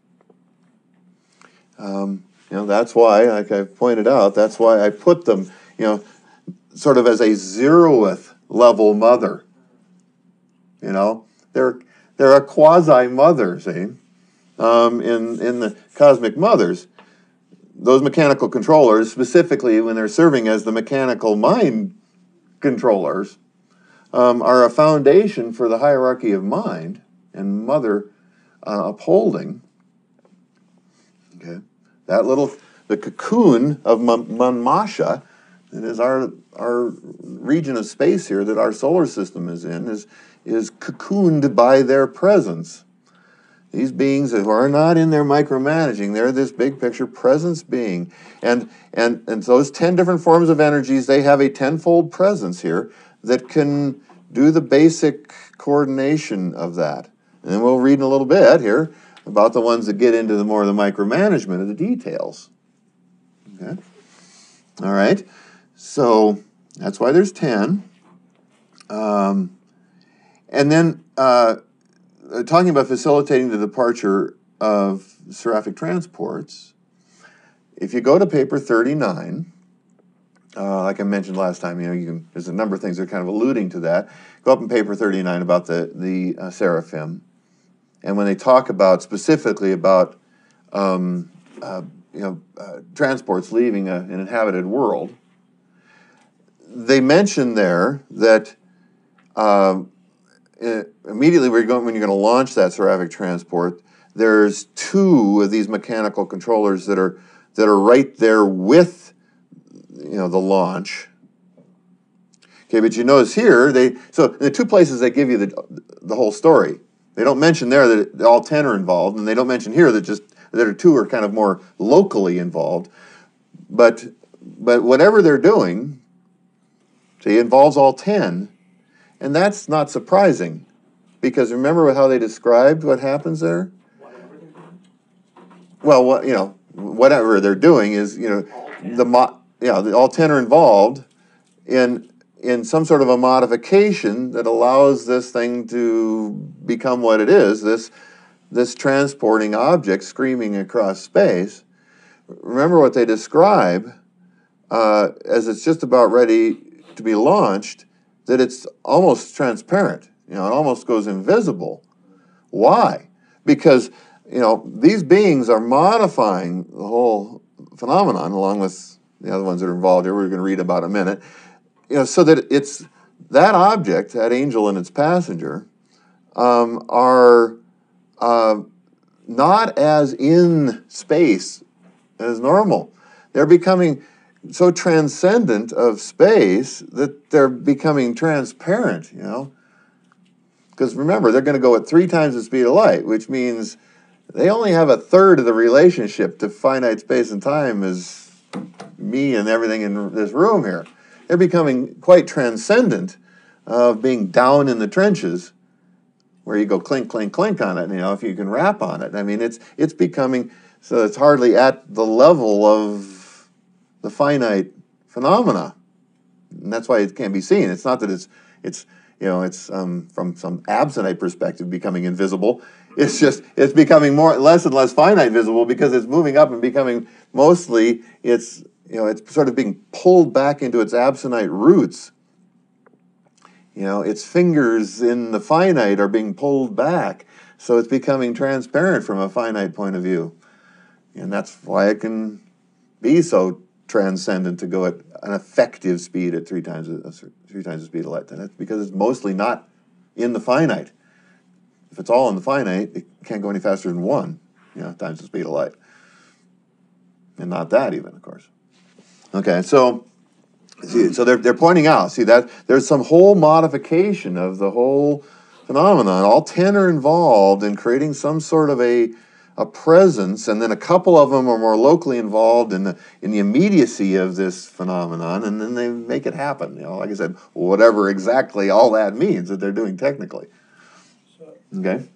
Um, you know, that's why, like I've pointed out, that's why I put them, you know, sort of as a zeroth level mother. You know, they're they're a quasi mother, see, um, in in the cosmic mothers. Those mechanical controllers, specifically when they're serving as the mechanical mind controllers, Um, are a foundation for the hierarchy of mind and mother uh, upholding. Okay, that little the cocoon of Manmasha, that is our our region of space here that our solar system is in, is is cocooned by their presence. These beings who are not in their micromanaging, they're this big picture presence being, and and and those ten different forms of energies, they have a tenfold presence here that can do the basic coordination of that. And then we'll read in a little bit here about the ones that get into the more of the micromanagement of the details. Okay? All right. So that's why there's ten. Um, and then uh, talking about facilitating the departure of seraphic transports, if you go to paper thirty-nine, Uh, like I mentioned last time, you know, you can, there's a number of things that are kind of alluding to that. Go up in paper thirty-nine about the the uh, seraphim, and when they talk about specifically about um, uh, you know uh, transports leaving a, an inhabited world, they mention there that uh, immediately when you're going when you're going to launch that seraphic transport, there's two of these mechanical controllers that are that are right there with you know, the launch. Okay, but you notice here, they so in the two places they give you the the whole story. They don't mention there that all ten are involved, and they don't mention here that just that are two are kind of more locally involved. But but whatever they're doing, see, involves all ten, and that's not surprising, because remember how they described what happens there? Whatever they're doing. Well, what you know, whatever they're doing is you know the mo- yeah, the, all ten are involved in in some sort of a modification that allows this thing to become what it is, this this transporting object screaming across space. Remember what they describe uh, as it's just about ready to be launched, that it's almost transparent. You know, it almost goes invisible. Why? Because, you know, these beings are modifying the whole phenomenon along with the other ones that are involved here, we're going to read about in a minute, you know, so that it's that object, that angel and its passenger, um, are uh, not as in space as normal. They're becoming so transcendent of space that they're becoming transparent, you know. Because remember, they're going to go at three times the speed of light, which means they only have a third of the relationship to finite space and time as me and everything in this room here. They're becoming quite transcendent of being down in the trenches where you go clink, clink, clink on it, you know, if you can rap on it. I mean, it's it's becoming, so it's hardly at the level of the finite phenomena. And that's why it can't be seen. It's not that it's, it's you know, it's um, from some absentite perspective becoming invisible. It's just, it's becoming more, less and less finite visible because it's moving up and becoming mostly, it's, you know, it's sort of being pulled back into its absonite roots. You know, its fingers in the finite are being pulled back. So it's becoming transparent from a finite point of view. And that's why it can be so transcendent to go at an effective speed at three times, three times the speed of light. And that's because it's mostly not in the finite. If it's all in the finite, it can't go any faster than one, you know, times the speed of light. And not that even, of course. Okay, so see, so they're they're pointing out, see that there's some whole modification of the whole phenomenon. All ten are involved in creating some sort of a a presence, and then a couple of them are more locally involved in the in the immediacy of this phenomenon, and then they make it happen. You know, like I said, whatever exactly all that means that they're doing technically. Okay.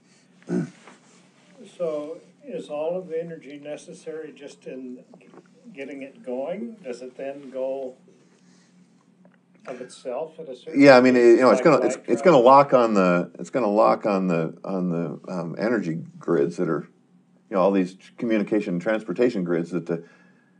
So is all of the energy necessary just in getting it going? Does it then go of itself at a certain? Yeah, I mean, it, you know, it's like gonna it's, light it's travel? gonna lock on the it's gonna lock on the on the um, energy grids that are, you know, all these communication and transportation grids that the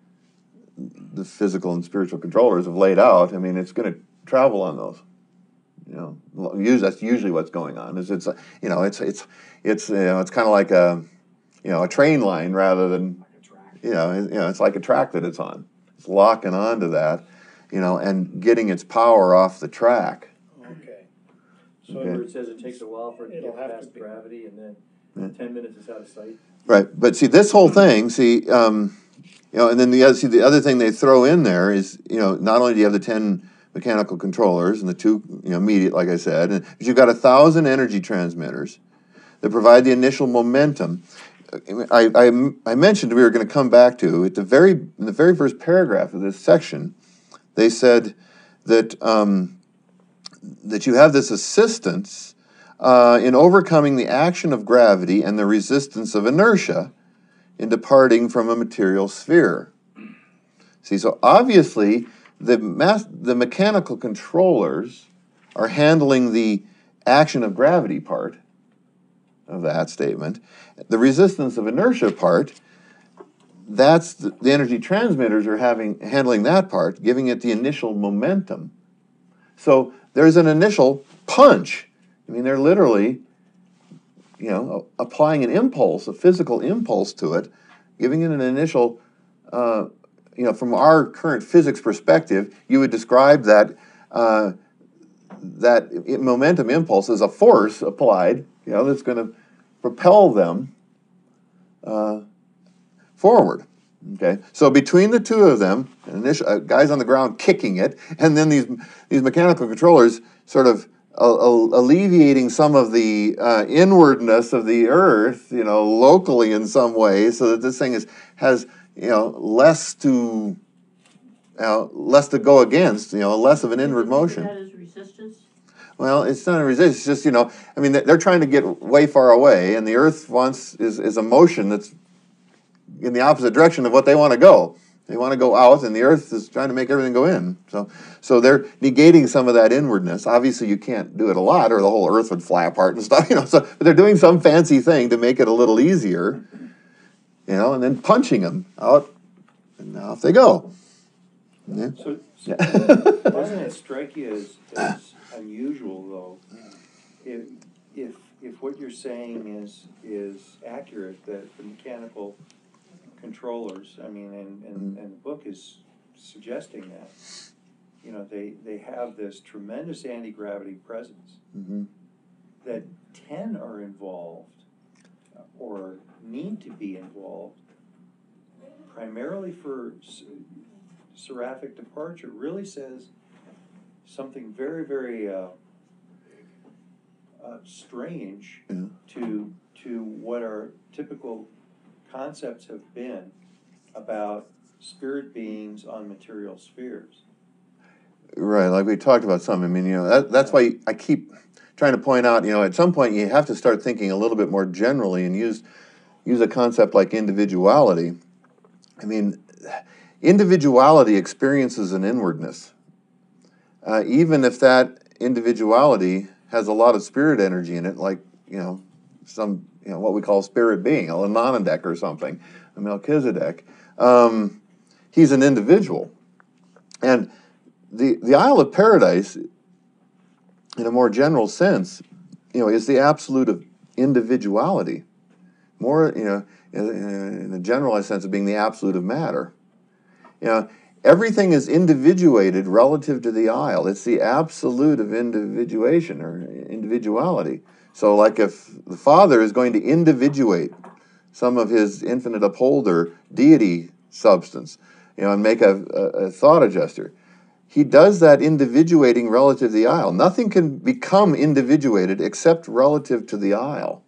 the physical and spiritual controllers have laid out. I mean, it's going to travel on those. You know, use that's usually what's going on. Is it's you know it's it's it's you know it's kind of like a you know a train line rather than you know you know it's like a track that it's on. It's locking onto that, you know, and getting its power off the track. Okay. So Okay. where it says it takes a while for it to It'll get have to past be- gravity, and then Yeah. ten minutes is out of sight. Right, but see this whole thing. See, um, you know, and then the other see the other thing they throw in there is you know not only do you have the ten mechanical controllers and the two you know immediate, like I said, and, but you've got a thousand energy transmitters that provide the initial momentum. I, I, I mentioned we were going to come back to at the very in the very first paragraph of this section. They said that um, that you have this assistance uh, in overcoming the action of gravity and the resistance of inertia in departing from a material sphere. See, so obviously the mass, the mechanical controllers are handling the action of gravity part of that statement. The resistance of inertia part, that's the, the energy transmitters are having handling that part, giving it the initial momentum. So there's an initial punch. I mean, they're literally, you know, applying an impulse, a physical impulse to it, giving it an initial, uh, you know, from our current physics perspective, you would describe that uh, that momentum impulse as a force applied, you know, that's going to propel them uh, forward. Okay, so between the two of them, initial, uh, guys on the ground kicking it, and then these these mechanical controllers sort of uh, alleviating some of the uh, inwardness of the Earth, you know, locally in some way, so that this thing is has you know less to uh, less to go against, you know, less of an inward motion. That is resistance? Well, it's not a resistance. It's just, you know, I mean, they're trying to get way far away, and the Earth wants is, is a motion that's in the opposite direction of what they want to go. They want to go out, and the Earth is trying to make everything go in. So, so they're negating some of that inwardness. Obviously, you can't do it a lot, or the whole Earth would fly apart and stuff. You know, so but they're doing some fancy thing to make it a little easier. You know, and then punching them out, and off they go. Yeah. So, so Yeah. doesn't it strike you as, as unusual, though, if, if, if what you're saying is, is accurate, that the mechanical controllers, I mean, and, and, and the book is suggesting that, you know, they, they have this tremendous anti-gravity presence, Mm-hmm. that ten are involved, or need to be involved, primarily for s- seraphic departure, really says something very, very uh, uh, strange Yeah. to to what our typical concepts have been about spirit beings on material spheres. Right, like we talked about some. I mean, you know, that, that's why I keep trying to point out, you know, at some point you have to start thinking a little bit more generally and use use a concept like individuality. I mean, individuality experiences an inwardness. Uh, even if that individuality has a lot of spirit energy in it, like, you know, some, you know, what we call spirit being, a Lananadek or something, a Melchizedek. Um, he's an individual. And the, the Isle of Paradise, in a more general sense, you know, is the absolute of individuality. More, you know, in, in a generalized sense of being the absolute of matter. You know, everything is individuated relative to the Isle. It's the absolute of individuation or individuality. So like if the Father is going to individuate some of his infinite upholder deity substance, you know, and make a, a, a thought adjuster, he does that individuating relative to the Isle. Nothing can become individuated except relative to the Isle.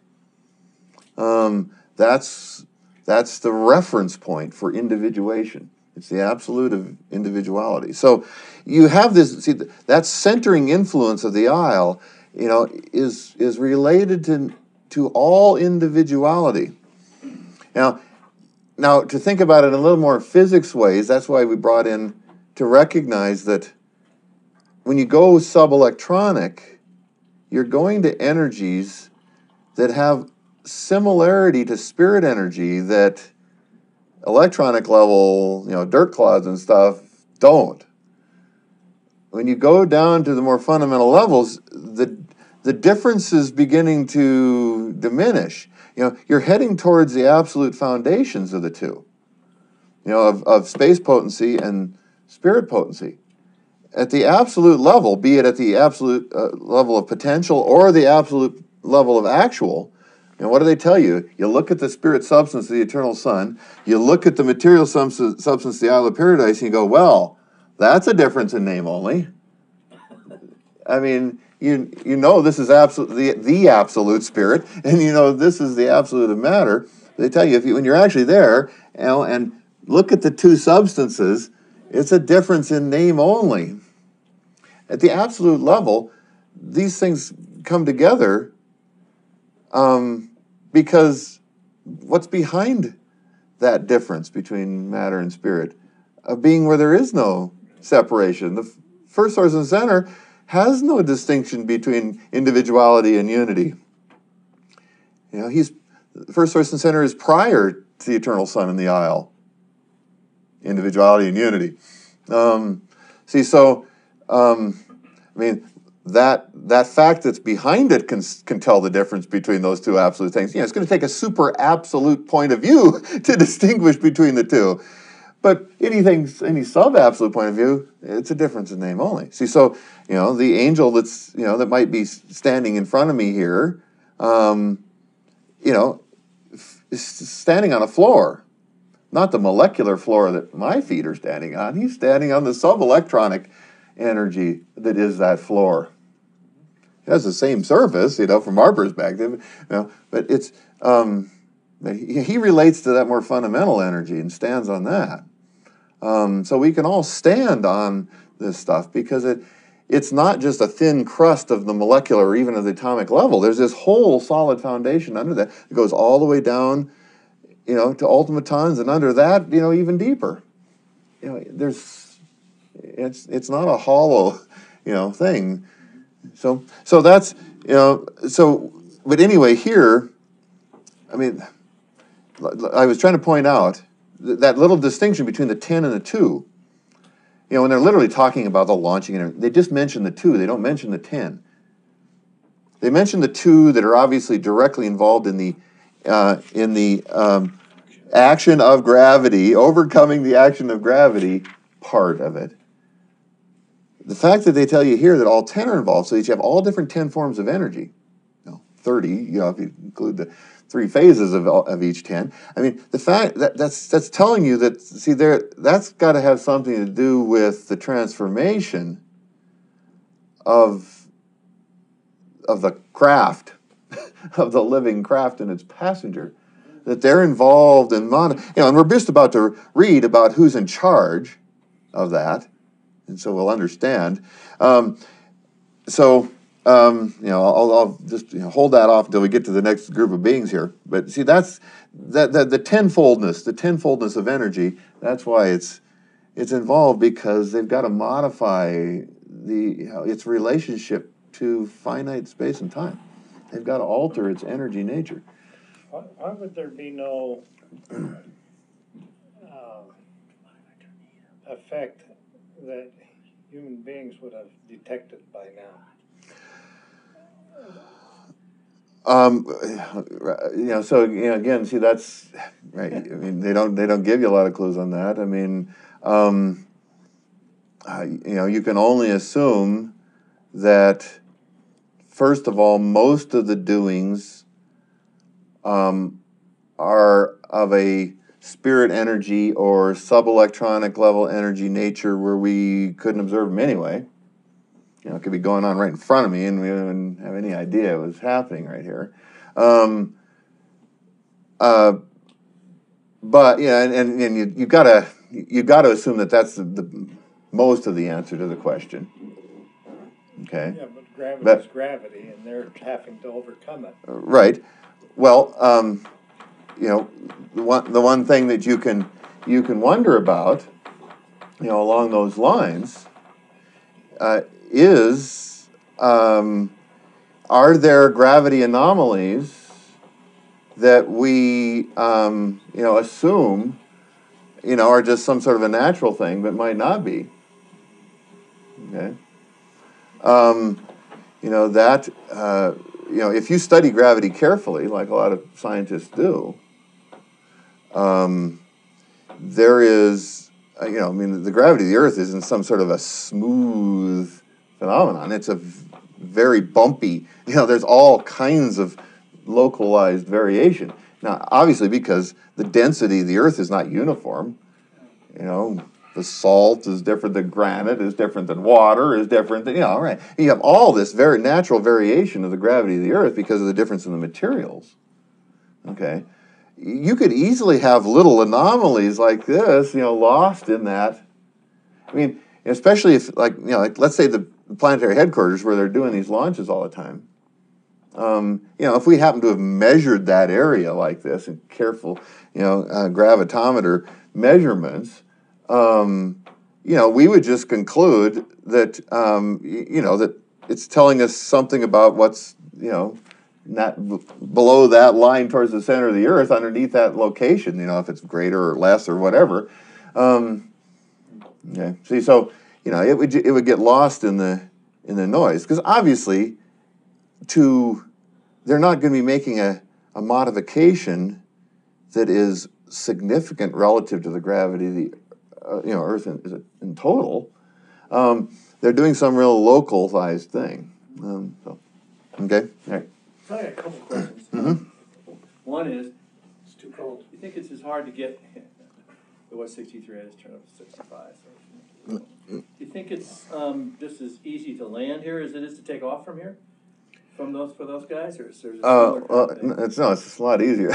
Um, that's, that's the reference point for individuation. It's the absolute of individuality. So you have this, see, that centering influence of the Isle, you know, is, is related to, to all individuality. Now, now, to think about it in a little more physics ways, that's why we brought in to recognize that when you go subelectronic, you're going to energies that have similarity to spirit energy that electronic level, you know, dirt clouds and stuff don't. When you go down to the more fundamental levels, the the difference is beginning to diminish. You know, you're heading towards the absolute foundations of the two. You know, of, of space potency and spirit potency. At the absolute level, be it at the absolute uh, level of potential or the absolute level of actual, and what do they tell you? You look at the spirit substance of the eternal Son, you look at the material substance, substance of the Isle of Paradise, and you go, well, that's a difference in name only. I mean, you you know this is absolute, the, the absolute spirit, and you know this is the absolute of matter. They tell you, if you when you're actually there, you know, and look at the two substances, it's a difference in name only. At the absolute level, these things come together um, because what's behind that difference between matter and spirit? Of being where there is no separation. The first source and center has no distinction between individuality and unity. You know, he's first source and center is prior to the eternal Son in the Isle. Individuality and unity. Um, see, so um, I mean that that fact that's behind it can can tell the difference between those two absolute things. You know, it's going to take a super absolute point of view to distinguish between the two. But anything, any sub-absolute point of view, it's a difference in name only. See, so, you know, the angel that's, you know, that might be standing in front of me here, um, you know, is standing on a floor. Not the molecular floor that my feet are standing on. He's standing on the sub-electronic energy that is that floor. It has the same surface, you know, from our perspective, you know, but it's, um, he, he relates to that more fundamental energy and stands on that. Um, so we can all stand on this stuff because it it's not just a thin crust of the molecular or even of the atomic level. There's this whole solid foundation under that. It goes all the way down, you know, to ultimatons, and under that, you know, even deeper. You know, there's it's it's not a hollow, you know, thing. So so that's, you know, so but anyway, here, I mean, I was trying to point out that little distinction between the ten and the two. You know, when they're literally talking about the launching, and they just mention the two. They don't mention the ten. They mention the two that are obviously directly involved in the uh, in the um, action of gravity, overcoming the action of gravity part of it. The fact that they tell you here that all ten are involved, so that you have all different ten forms of energy. You know, thirty. You know, if you include the three phases of, of each ten. I mean, the fact that that's that's telling you that, see, there that's got to have something to do with the transformation of of the craft, of the living craft and its passenger, that they're involved in mon- you know, and we're just about to read about who's in charge of that, and so we'll understand. Um, so. Um, you know, I'll, I'll just, you know, hold that off until we get to the next group of beings here. But see, that's that, that the tenfoldness, the tenfoldness of energy. That's why it's it's involved, because they've got to modify the, you know, its relationship to finite space and time. They've got to alter its energy nature. Why, why would there be no uh, effect that human beings would have detected by now? Um, you know, so you know, again, see, that's right. I mean, they don't they don't give you a lot of clues on that. I mean, um, uh, you know, you can only assume that first of all, most of the doings um, are of a spirit energy or subelectronic level energy nature where we couldn't observe them anyway. You know, it could be going on right in front of me, and we didn't have any idea it was happening right here. Um, uh, but yeah, and, and, and you you gotta you gotta assume that that's the, the most of the answer to the question. Okay. Yeah, but gravity But- is gravity, and they're having to overcome it. Right. Well, um, you know, the one the one thing that you can you can wonder about, you know, along those lines, uh, is um, are there gravity anomalies that we um, you know assume you know are just some sort of a natural thing, but might not be. Okay. Um, you know that uh, you know if you study gravity carefully, like a lot of scientists do. Um, there is, uh, you know, I mean, the gravity of the Earth isn't some sort of a smooth phenomenon. It's a v- very bumpy, you know, there's all kinds of localized variation. Now, obviously, because the density of the Earth is not uniform, you know, the salt is different than granite, is different than water, is different than, you know, right. You have all this very natural variation of the gravity of the Earth because of the difference in the materials, okay? You could easily have little anomalies like this, you know, lost in that. I mean, especially if, like, you know, like let's say the planetary headquarters where they're doing these launches all the time. Um, you know, if we happen to have measured that area like this and careful, you know, uh, gravitometer measurements, um, you know, we would just conclude that, um, y- you know, that it's telling us something about what's, you know, not b- below that line towards the center of the Earth, underneath that location, you know, if it's greater or less or whatever. Um, okay, see, so you know, it would it would get lost in the in the noise because obviously, to they're not going to be making a, a modification that is significant relative to the gravity of the uh, you know Earth in, in total. Um, they're doing some real localized thing. Um, so, okay, all right. So I got a couple questions. Mhm. One is, It's too cold. you think it's as hard to get, it was sixty-three, I just turned up to sixty-five. So. Do you think it's um, just as easy to land here as it is to take off from here? From those, for those guys, or is there a Uh, similar well, kind of thing? n- it's no, it's a lot easier.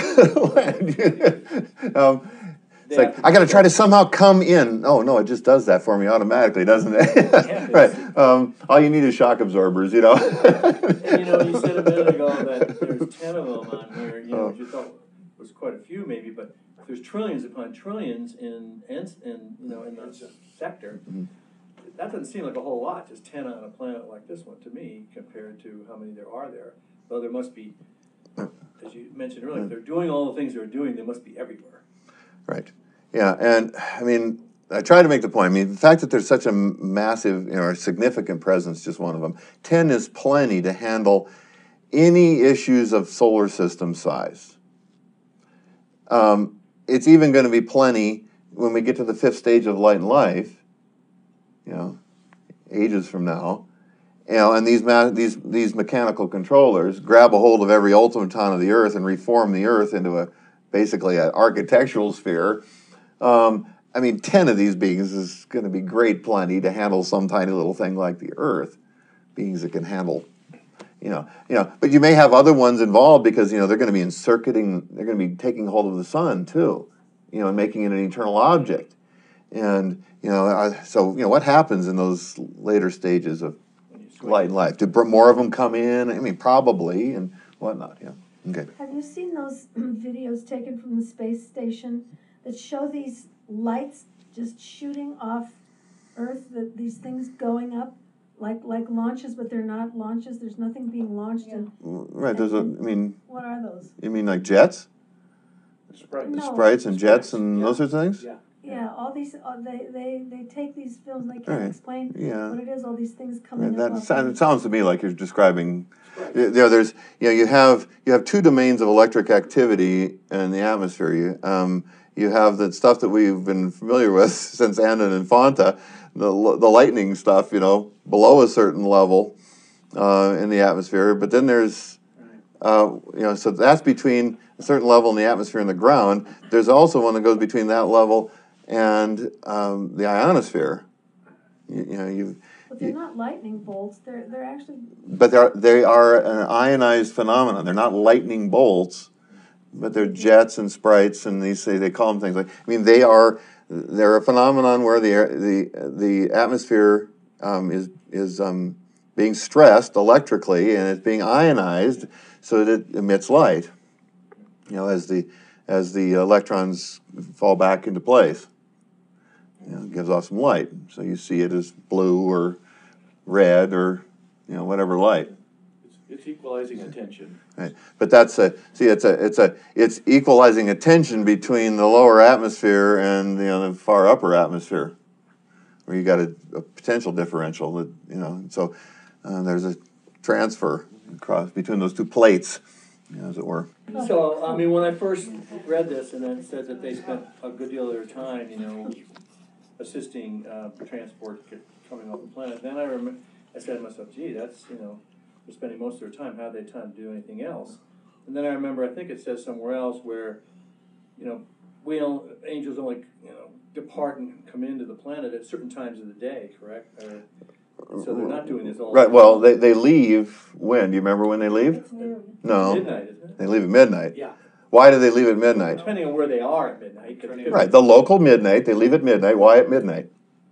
um, it's They like have to I got to be try to careful. somehow come in. Oh no, it just does that for me automatically, doesn't it? Yeah, right. Um, all you need is shock absorbers, you know. And you know, you said a minute ago that there's ten of them on here, you know, Oh. which you thought was quite a few maybe, but if there's trillions upon trillions in, in, in you know, in the sector, Mhm. that doesn't seem like a whole lot, just ten on a planet like this one to me, compared to how many there are there. Though there must be, as you mentioned earlier, if they're doing all the things they're doing, they must be everywhere. Right. Yeah, and I mean, I try to make the point. I mean, the fact that there's such a massive, you know, or significant presence, just one of them. Ten is plenty to handle any issues of solar system size. Um, it's even going to be plenty when we get to the fifth stage of light and life, you know, ages from now. You know, and these ma- these these mechanical controllers grab a hold of every ultimaton of the Earth and reform the Earth into a basically an architectural sphere. Um, I mean, ten of these beings is going to be great plenty to handle some tiny little thing like the Earth. Beings that can handle, you know, you know. But you may have other ones involved because you know they're going to be encircuiting, they're going to be taking hold of the sun too, you know, and making it an eternal object. And you know, uh, so you know, what happens in those later stages of When you swing. light and life? Do br- more of them come in? I mean, probably, and whatnot. Yeah. Okay. Have you seen those videos taken from the space station that show these lights just shooting off Earth, the, these things going up like, like launches, but they're not launches, there's nothing being launched and, Right, there's a, I mean, what are those? you mean like jets? Sprites. No. Sprites and jets Sprites, and yeah. those sorts of things? Yeah. Yeah, all these, uh, they, they, they take these films, they Right. can't explain Yeah. what it is, all these things Right, coming up. that off sound, the- it sounds to me like you're describing, you know, there's, you know, you have, you have two domains of electric activity in the atmosphere. You, um, you have the stuff that we've been familiar with since Anna and Infanta, the, the lightning stuff, you know, below a certain level uh, in the atmosphere. But then there's, uh, you know, so that's between a certain level in the atmosphere and the ground. There's also one that goes between that level and um, the ionosphere. You, you know, you. But they're not lightning bolts, they're, they're actually, But they're, they are an ionized phenomenon. They're not lightning bolts, but they're jets and sprites, and these say they call them things like. I mean, they are they're a phenomenon where the air, the the atmosphere um, is is um, being stressed electrically, and it's being ionized so that it emits light. You know, as the as the electrons fall back into place, you know, it gives off some light. So you see it as blue or red or, you know, whatever light. It's, it's equalizing attention. Right. But that's a see it's a it's a it's equalizing a tension between the lower atmosphere and, you know, the far upper atmosphere, where you got a, a potential differential that, you know, so uh, there's a transfer across between those two plates, you know, as it were. So, I mean, when I first read this and then it said that they spent a good deal of their time, you know, assisting uh, transport c- coming off the planet, then I remember, I said to myself, gee, that's, you know, they're spending most of their time, how do they have time to do anything else? And then I remember, I think it says somewhere else where, you know, we don't, angels only, you know, depart and come into the planet at certain times of the day, correct? Or, so they're not doing this all Right. the Well, time. they they leave when? Do you remember when they leave? It's noon. No, Midnight, isn't it? they leave at midnight. Yeah. Why do they leave at midnight? Depending on where they are at midnight. 'cause it could Right, be- the local midnight. They leave at midnight. Why at midnight?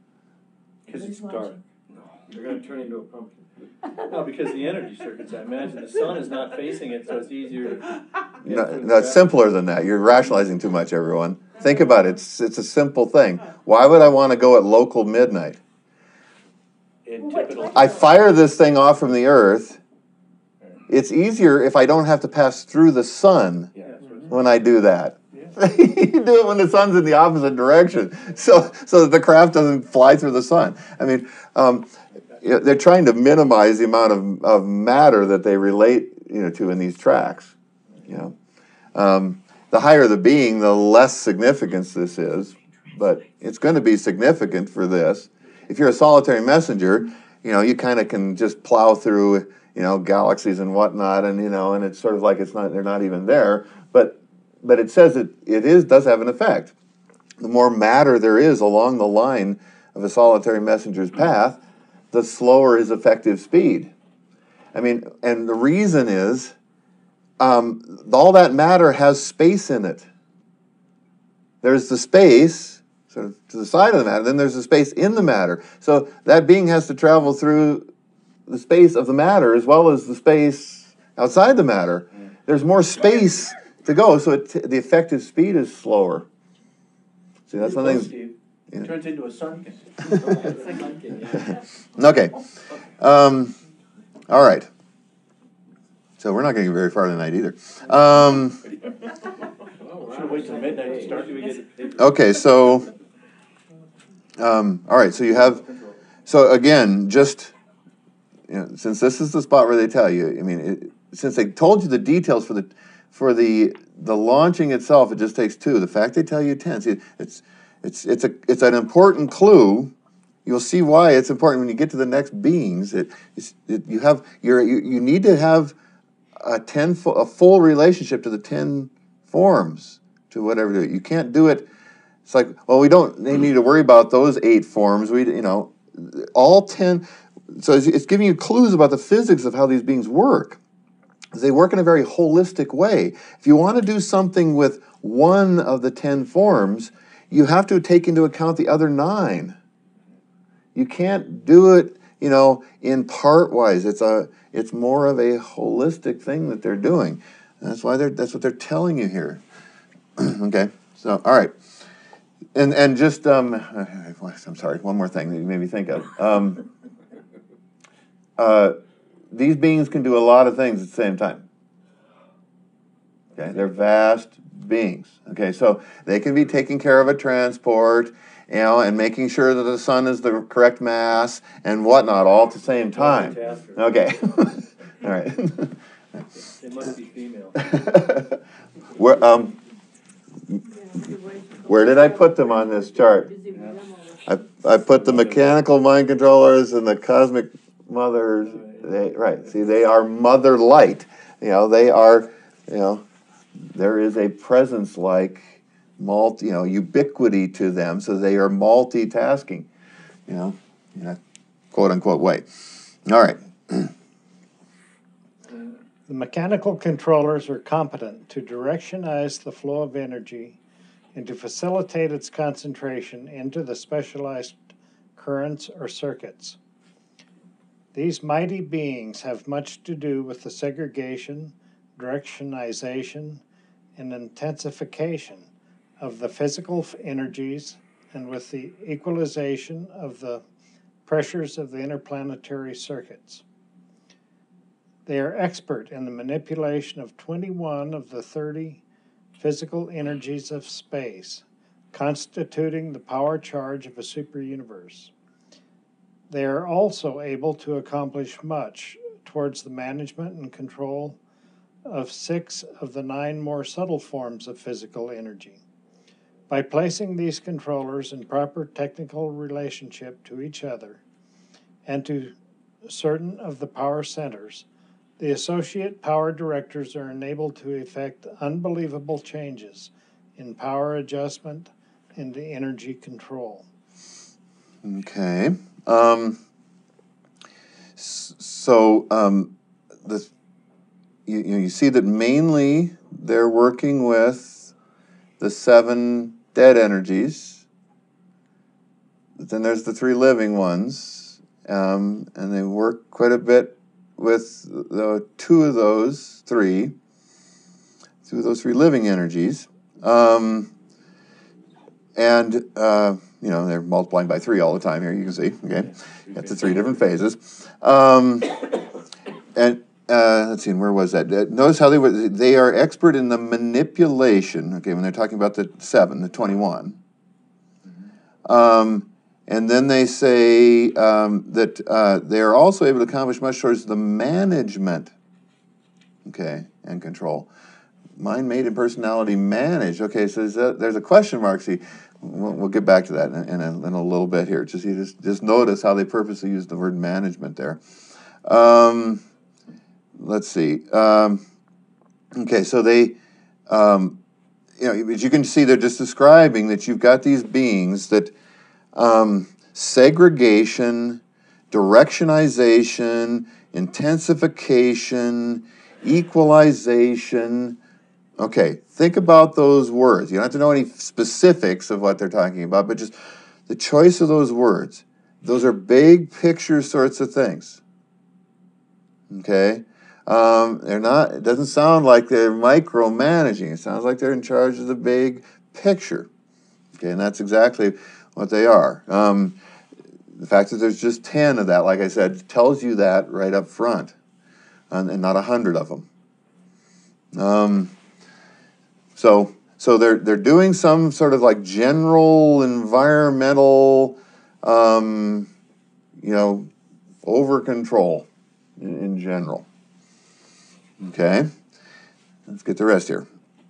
Because it's Everybody's dark. No, they're gonna turn into a pumpkin. No, because the energy circuits, I imagine, the sun is not facing it, so it's easier to. get No, through the no, it's traffic. simpler than that. You're rationalizing too much, everyone. Think about it. It's, it's a simple thing. Why would I want to go at local midnight? In What typical- time? I fire this thing off from the earth. It's easier if I don't have to pass through the sun Yeah, that's what it's- when I do that. Yeah. You do it when the sun's in the opposite direction, so so that the craft doesn't fly through the sun. I mean, um, you know, they're trying to minimize the amount of, of matter that they relate, you know, to in these tracks. You know, um, the higher the being, the less significance this is, but it's going to be significant for this. If you're a solitary messenger, you know, you kind of can just plow through, you know, galaxies and whatnot, and you know, and it's sort of like it's not they're not even there, but. But it says it, it is does have an effect. The more matter there is along the line of a solitary messenger's path, the slower his effective speed. I mean, and the reason is um, all that matter has space in it. There's the space sort of to the side of the matter, then there's the space in the matter. So that being has to travel through the space of the matter as well as the space outside the matter. There's more space to go, so it, the effective speed is slower. See, that's one Close, thing. Steve. Yeah. Turns into a sunken. Sunken, yeah. Okay. Um, all right. So we're not getting very far tonight either. Um, Should wait till midnight to start. Should we get- okay, so, um, all right, so you have, so again, just, you know, since this is the spot where they tell you, I mean, it, since they told you the details for the, for the the launching itself, it just takes two. The fact they tell you ten, see, it's it's it's a it's an important clue. You'll see why it's important when you get to the next beings. It, it's, it you have you're, you you need to have a ten a full relationship to the ten forms to whatever you can't do it. It's like, well, we don't they need to worry about those eight forms. We you know all ten. So it's, it's giving you clues about the physics of how these beings work. They work in a very holistic way. If you want to do something with one of the ten forms, you have to take into account the other nine. You can't do it, you know, in part-wise. It's a, it's more of a holistic thing that they're doing. And that's why they're, that's what they're telling you here. Okay, so all right, and and just, um, I'm sorry, one more thing that you made me think of. Um, uh, these beings can do a lot of things at the same time. Okay, they're vast beings. Okay, so they can be taking care of a transport, you know, and making sure that the sun is the correct mass and whatnot all at the same time. Multitasker. Okay, all right. It must be female. Where, um, where did I put them on this chart? I, I put the mechanical mind controllers and the cosmic mothers. They, right. See, they are mother light. You know, they are, you know, there is a presence like multi, you know, ubiquity to them, so they are multitasking, you know, in a quote unquote way. All right. The mechanical controllers are competent to directionize the flow of energy and to facilitate its concentration into the specialized currents or circuits. These mighty beings have much to do with the segregation, directionization, and intensification of the physical energies and with the equalization of the pressures of the interplanetary circuits. They are expert in the manipulation of twenty-one of the thirty physical energies of space, constituting the power charge of a superuniverse. They are also able to accomplish much towards the management and control of six of the nine more subtle forms of physical energy. By placing these controllers in proper technical relationship to each other and to certain of the power centers, the associate power directors are enabled to effect unbelievable changes in power adjustment and the energy control. Okay. Um, so um, the, you, you know, you see that mainly they're working with the seven dead energies. But then there's the three living ones, um, and they work quite a bit with the two of those three, two of those three living energies. Um, and, uh, you know, they're multiplying by three all the time here, you can see, okay? Got the three different phases. Um, and, uh, let's see, where was that? Uh, notice how they were, they are expert in the manipulation, okay, when they're talking about the seven, the twenty-one. Um, And then they say um, that uh, they are also able to accomplish much towards the management, okay, and control. Mind, made, and personality managed. Okay, so there's a, there's a question mark. See, we'll, we'll get back to that in, in, a, in a little bit here. Just you just just notice how they purposely use the word management there. Um, let's see. Um, okay, so they, um, you know, as you can see, they're just describing that you've got these beings that. Um, segregation, directionization, intensification, equalization. Okay, think about those words. You don't have to know any specifics of what they're talking about, but just the choice of those words. Those are big picture sorts of things. Okay? Um, they're not, it doesn't sound like they're micromanaging. It sounds like they're in charge of the big picture. Okay, and that's exactly what they are. Um, the fact that there's just ten of that, like I said, tells you that right up front, and, and not a hundred of them. Um, so, so they're they're doing some sort of like general environmental, um, you know, over control in, in general. Okay, let's get the rest here.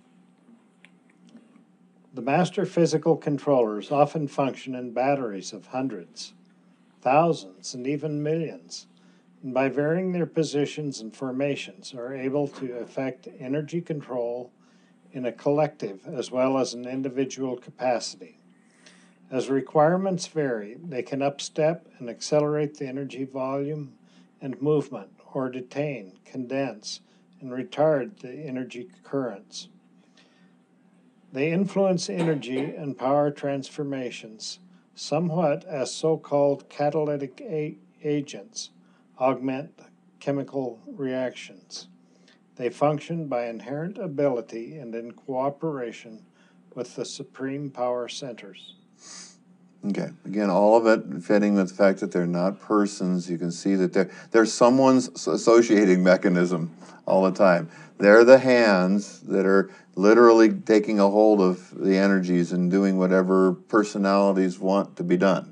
The master physical controllers often function in batteries of hundreds, thousands, and even millions, and by varying their positions and formations are able to effect energy control in a collective as well as an individual capacity. As requirements vary, they can upstep and accelerate the energy volume and movement, or detain, condense, and retard the energy currents. They influence energy and power transformations somewhat as so-called catalytic a- agents augment chemical reactions. They function by inherent ability and in cooperation with the supreme power centers. Okay. Again, all of it fitting with the fact that they're not persons. You can see that they're, they're someone's associating mechanism all the time. They're the hands that are literally taking a hold of the energies and doing whatever personalities want to be done.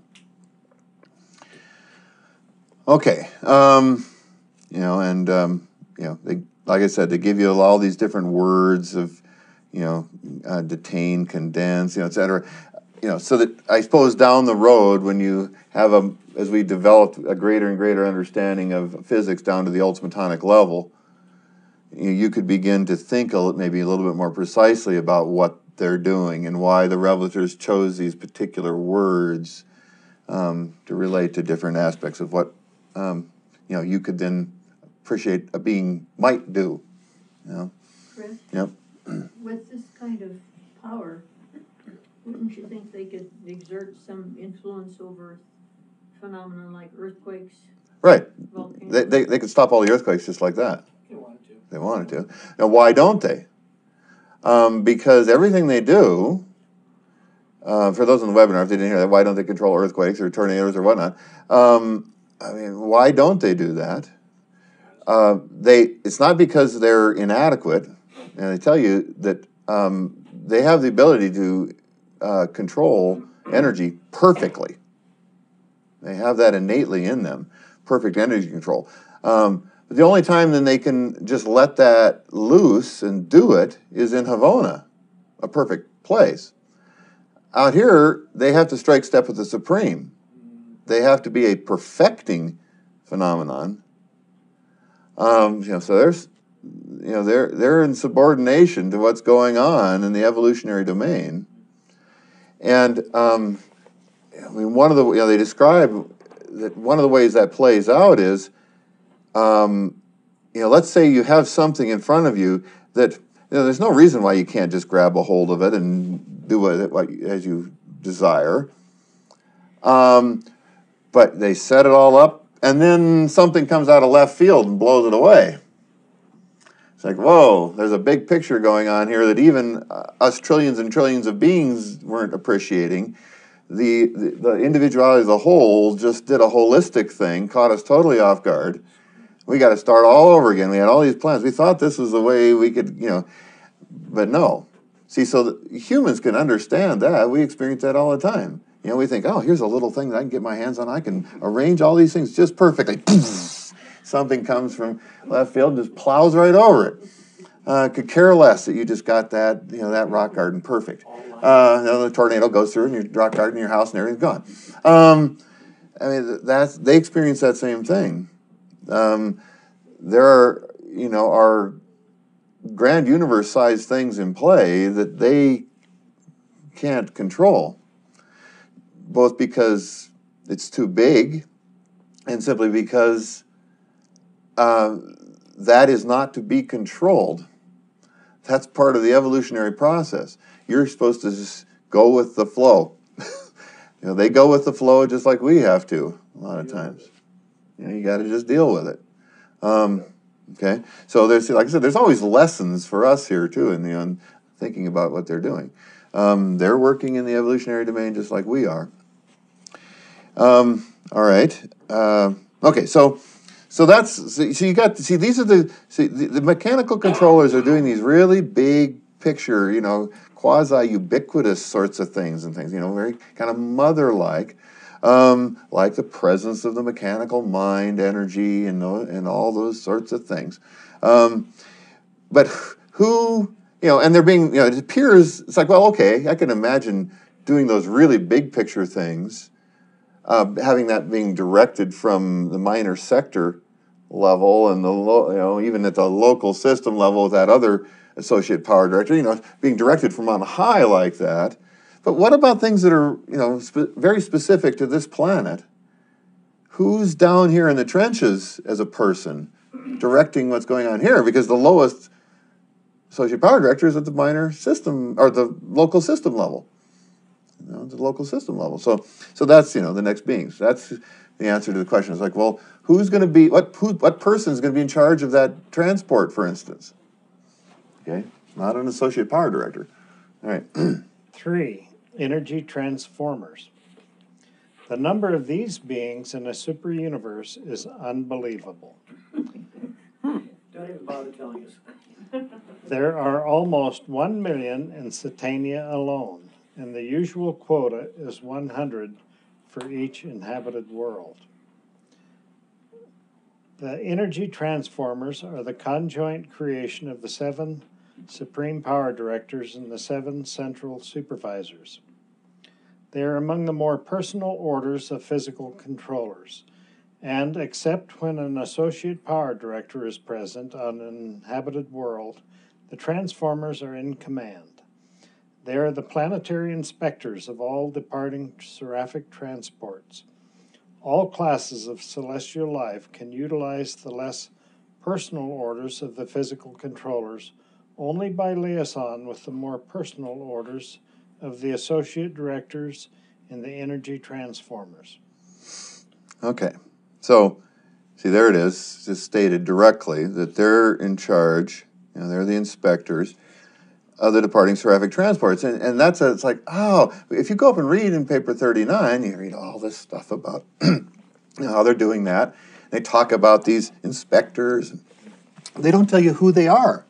Okay. Um, you know, and, um, you know, they, like I said, they give you all these different words of, you know, uh, detain, condense, you know, et cetera. You know, so that I suppose down the road, when you have a, as we developed a greater and greater understanding of physics down to the ultramatonic level, you, you could begin to think a, maybe a little bit more precisely about what they're doing and why the revelators chose these particular words um, to relate to different aspects of what um, you know you could then appreciate a being might do. You know. Chris? Yep. With this kind of power, wouldn't you think they could exert some influence over phenomena like earthquakes, Right. volcanoes? They, they, they could stop all the earthquakes just like that. If they wanted to. They wanted to. Now, why don't they? Um, because everything they do, uh, for those on the webinar, if they didn't hear that, why don't they control earthquakes or tornadoes or whatnot? Um, I mean, why don't they do that? Uh, they. It's not because they're inadequate, and I tell you that um, they have the ability to uh, control energy perfectly. They have that innately in them, perfect energy control. Um, but the only time then they can just let that loose and do it is in Havona, a perfect place. Out here, they have to strike step with the Supreme. They have to be a perfecting phenomenon. Um, you know, so there's, you know, they're they're in subordination to what's going on in the evolutionary domain. And um, I mean, one of the, you know, they describe that one of the ways that plays out is, um, you know, let's say you have something in front of you that, you know, there's no reason why you can't just grab a hold of it and do it what, as you desire. Um, but they set it all up, and then something comes out of left field and blows it away. It's like, whoa, there's a big picture going on here that even uh, us trillions and trillions of beings weren't appreciating. The, the, the individuality as a whole just did a holistic thing, caught us totally off guard. We got to start all over again. We had all these plans. We thought this was the way we could, you know, but no. See, so the, humans can understand that. We experience that all the time. You know, we think, oh, here's a little thing that I can get my hands on. I can arrange all these things just perfectly. Something comes from left field and just plows right over it. Uh, could care less that you just got that, you know, that rock garden perfect. Uh, you know, the tornado goes through and your rock garden, your house, and everything's gone. Um, I mean, that's they experience that same thing. Um, there are, you know, are grand universe-sized things in play that they can't control, both because it's too big and simply because uh, that is not to be controlled. That's part of the evolutionary process. You're supposed to just go with the flow. You know, they go with the flow just like we have to a lot of times. You know, you got to just deal with it. Um, okay, so there's, like I said, there's always lessons for us here too in the on thinking about what they're doing. Um, they're working in the evolutionary domain just like we are. Um, all right. Uh, okay, so so that's so, so you got see these are the see the, the mechanical controllers are doing these really big picture, you know, quasi ubiquitous sorts of things and things, you know, very kind of mother-like. Um, like the presence of the mechanical mind, energy, and, and all those sorts of things. Um, but who, you know, and they're being, you know, it appears, it's like, well, okay, I can imagine doing those really big picture things, uh, having that being directed from the minor sector level and the, lo- you know, even at the local system level with that other associate power director, you know, being directed from on high like that. But what about things that are, you know, spe- very specific to this planet? Who's down here in the trenches as a person directing what's going on here? Because the lowest associate power director is at the minor system or the local system level. You know, the local system level. So, so that's, you know, the next beings. That's the answer to the question. It's like, well, who's going to be what? Who, what person is going to be in charge of that transport, for instance? Okay, not an associate power director. All right. Three, energy transformers. The number of these beings in a super universe is unbelievable. Don't even bother telling us. There are almost one million in Satania alone, and the usual quota is one hundred for each inhabited world. The energy transformers are the conjoint creation of the seven supreme power directors and the seven central supervisors. They are among the more personal orders of physical controllers, and except when an associate power director is present on an inhabited world, the transformers are in command. They are the planetary inspectors of all departing seraphic transports. All classes of celestial life can utilize the less personal orders of the physical controllers only by liaison with the more personal orders of the associate directors and the energy transformers. Okay, so see, there it is, just stated directly that they're in charge, you know, they're the inspectors of the departing seraphic transports. And, and that's a, it's like, oh, if you go up and read in paper thirty-nine, you read all this stuff about you know, how they're doing that. They talk about these inspectors. They don't tell you who they are.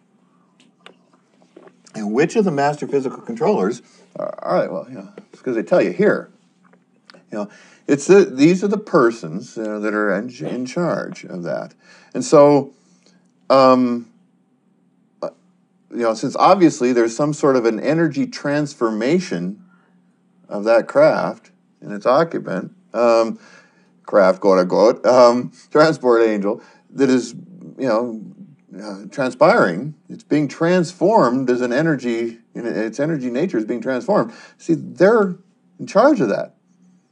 And which of the master physical controllers are, all right, well, you know, it's because they tell you here. You know, it's the, these are the persons you know, that are in, in charge of that. And so, um, you know, since obviously there's some sort of an energy transformation of that craft and its occupant, um, craft, quote unquote, um, transport angel, that is, you know, uh, transpiring, it's being transformed as an energy, you know, its energy nature is being transformed. See, they're in charge of that.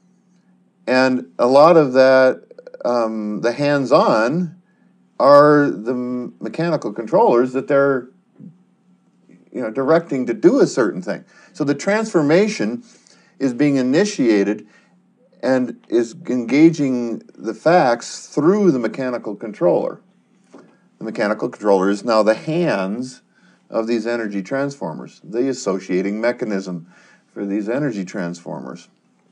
And a lot of that, um, the hands-on, are the mechanical controllers that they're you know, directing to do a certain thing. So the transformation is being initiated and is engaging the facts through the mechanical controller. The mechanical controller is now the hands of these energy transformers, the associating mechanism for these energy transformers.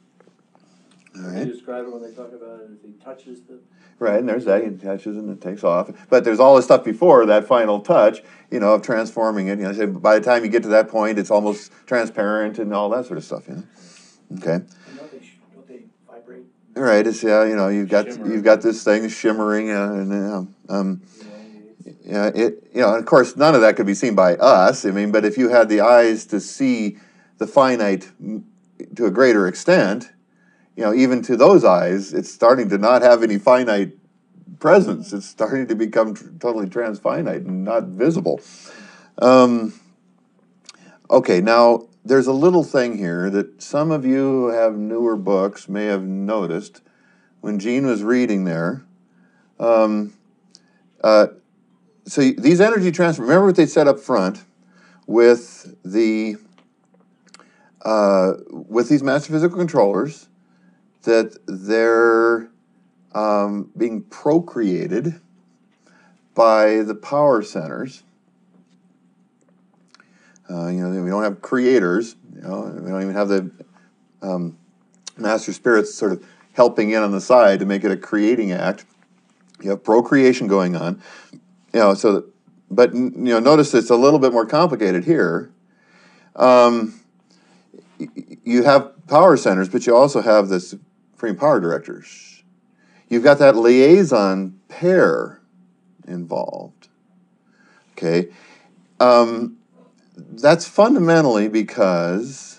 All right. They describe it when they talk about it as he touches the... Right, and there's that, he touches and it takes off. But there's all the stuff before that final touch, you know, of transforming it. You know, say by the time you get to that point, it's almost transparent and all that sort of stuff, you know. Okay. Don't they, sh- don't they vibrate? Right, it's, yeah, you know, you've got, Shimmering. you've got this thing shimmering, uh, and, uh, um, yeah, it, you know, and of course, none of that could be seen by us. I mean, but if you had the eyes to see the finite to a greater extent, you know, even to those eyes, it's starting to not have any finite presence. It's starting to become tr- totally transfinite and not visible. Um, okay, now there's a little thing here that some of you who have newer books may have noticed when Gene was reading there. Um, uh, so these energy transfer, remember what they said up front with the uh, with these master physical controllers, that they're um, being procreated by the power centers. Uh, you know, we don't have creators. You know, we don't even have the um, master spirits sort of helping in on the side to make it a creating act. You have procreation going on. You know, so, that, but you know, notice it's a little bit more complicated here. Um, you have power centers, but you also have the supreme power directors. You've got that liaison pair involved. Okay, um, that's fundamentally because,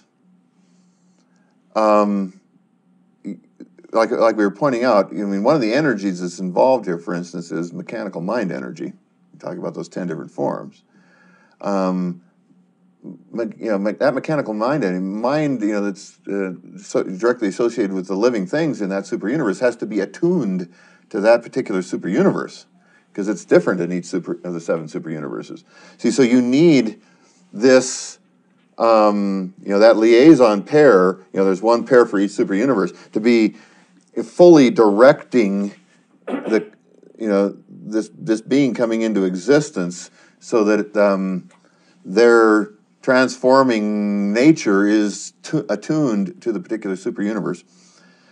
um, like like we were pointing out, I mean, one of the energies that's involved here, for instance, is mechanical mind energy. We talk about those ten different forms. Um, You know, that mechanical mind, mind, you know, that's uh, so directly associated with the living things in that super universe has to be attuned to that particular super universe because it's different in each super of the seven super universes. See, so you need this, um, you know, that liaison pair. You know, there's one pair for each super universe to be fully directing the, you know, this this being coming into existence so that um, they're transforming nature is to, attuned to the particular super universe.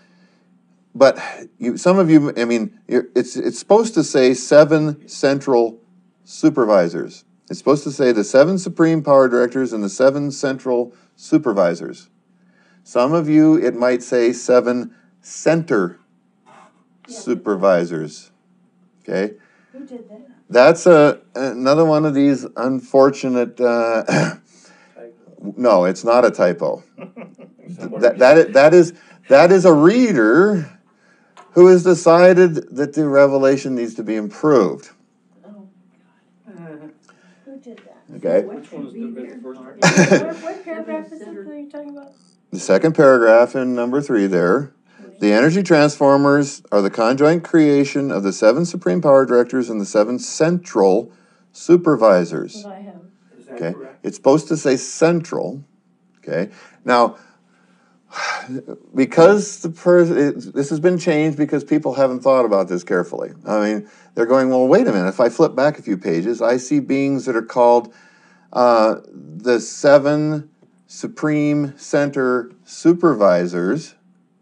but you, some of you, I mean, you're- it's it's supposed to say seven central supervisors. It's supposed to say the seven supreme power directors and the seven central supervisors. Some of you, it might say seven center supervisors. Okay, Who did that? that's a another one of these unfortunate. Uh, no, it's not a typo. that that is, that is that is a reader who has decided that the revelation needs to be improved. Oh, who did that? Okay, What Which one should is be the, there? the first one? What, what paragraph is it that you're talking about? the second paragraph in number three there. The energy transformers are the conjoint creation of the seven supreme power directors and the seven central supervisors. That's what I have. Is that Okay, correct? it's supposed to say central. Okay, now because the per- it, this has been changed because people haven't thought about this carefully. I mean, they're going, well, wait a minute. If I flip back a few pages, I see beings that are called uh, the seven supreme center supervisors.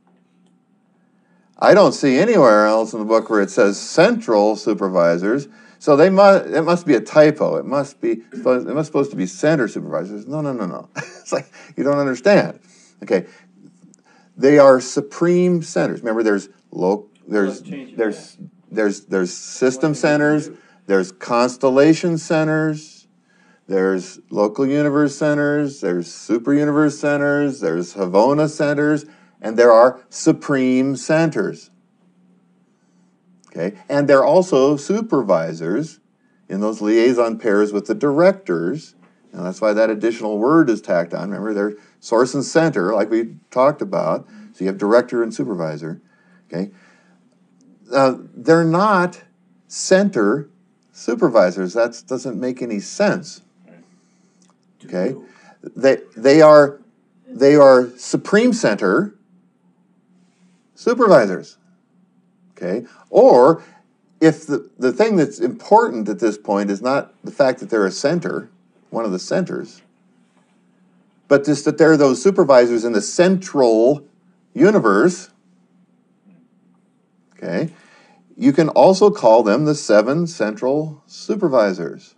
I don't see anywhere else in the book where it says central supervisors. So they must. It must be a typo. It must be. It must supposed to be center supervisors. No, no, no, no. It's like you don't understand. Okay, they are supreme centers. Remember, there's low. There's Let's change it, there's there's there's system centers. There's constellation centers. There's local universe centers. There's super universe centers. There's Havona centers, and there are supreme centers. Okay, and they're also supervisors in those liaison pairs with the directors. And that's why that additional word is tacked on. Remember, they're source and center, like we talked about. So you have director and supervisor. Okay, uh, they're not center supervisors. That doesn't make any sense. Okay, they they are they are supreme center supervisors. Okay, or if the, the thing that's important at this point is not the fact that they're a center, one of the centers, but just that they're those supervisors in the central universe, okay, you can also call them the seven central supervisors.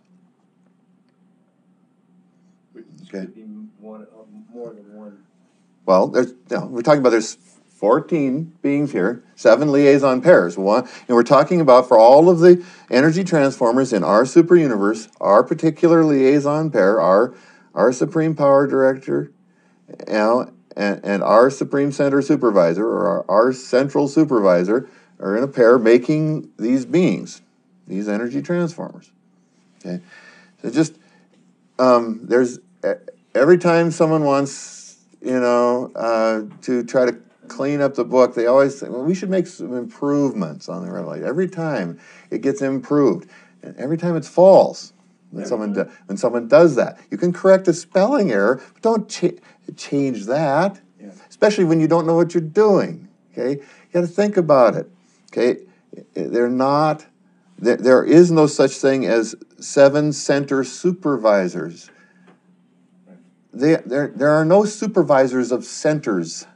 Which Okay. could be one, uh, more than one. Well, there's, you know, we're talking about there's fourteen beings here, seven liaison pairs. One, and we're talking about for all of the energy transformers in our super universe, our particular liaison pair, our our supreme power director, you know, and, and our supreme center supervisor or our, our central supervisor are in a pair making these beings, these energy transformers. Okay, so just um, there's every time someone wants, you know, uh, to try to clean up the book, they always say, well, we should make some improvements on the revelation. Every time it gets improved, and every time it's false. When someone do, when someone does that, you can correct a spelling error, but don't cha- change that. Yeah. Especially when you don't know what you're doing. Okay, you got to think about it. Okay, they're not. There, there is no such thing as seven center supervisors. They, there, there are no supervisors of centers.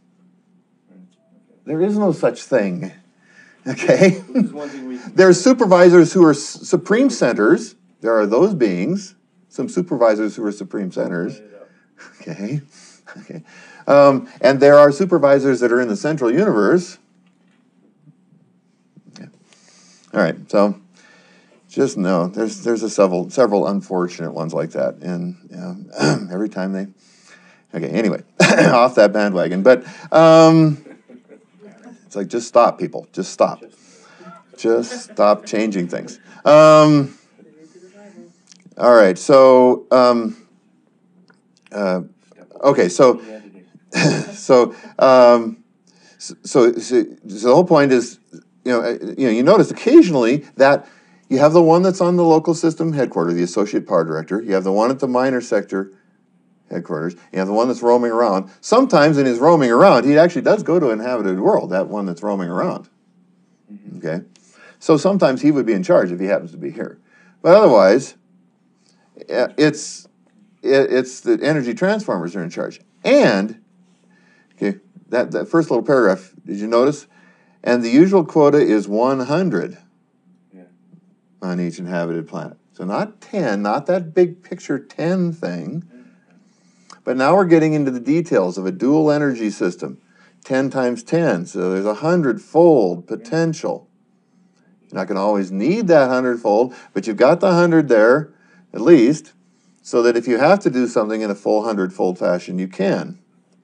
There is no such thing, okay? Which is one thing we. There are supervisors who are s- supreme centers. There are those beings, some supervisors who are supreme centers, okay? Okay. Um, and there are supervisors that are in the central universe. Okay. All right, so just know there's there's a several several unfortunate ones like that, and you know, every time they. Okay, anyway, off that bandwagon, but. Um, It's like, just stop, people. Just stop. Just stop changing things. Um, all right. So, um, uh, okay. So, so, um, so, so, so the whole point is, you know, you know, you notice occasionally that you have the one that's on the local system headquarters, the associate power director. You have the one at the minor sector headquarters. You have the one that's roaming around. Sometimes in his roaming around, he actually does go to an inhabited world, that one that's roaming around. Mm-hmm. Okay? So sometimes he would be in charge if he happens to be here. But otherwise, it's it's the energy transformers are in charge. And, okay, that, that first little paragraph, did you notice? And the usual quota is one hundred Yeah. on each inhabited planet. So not ten, not that big picture ten thing. But now we're getting into the details of a dual energy system. ten times ten, so there's a hundred-fold potential. You're not going to always need that hundred-fold, but you've got the hundred there, at least, so that if you have to do something in a full hundred-fold fashion, you can.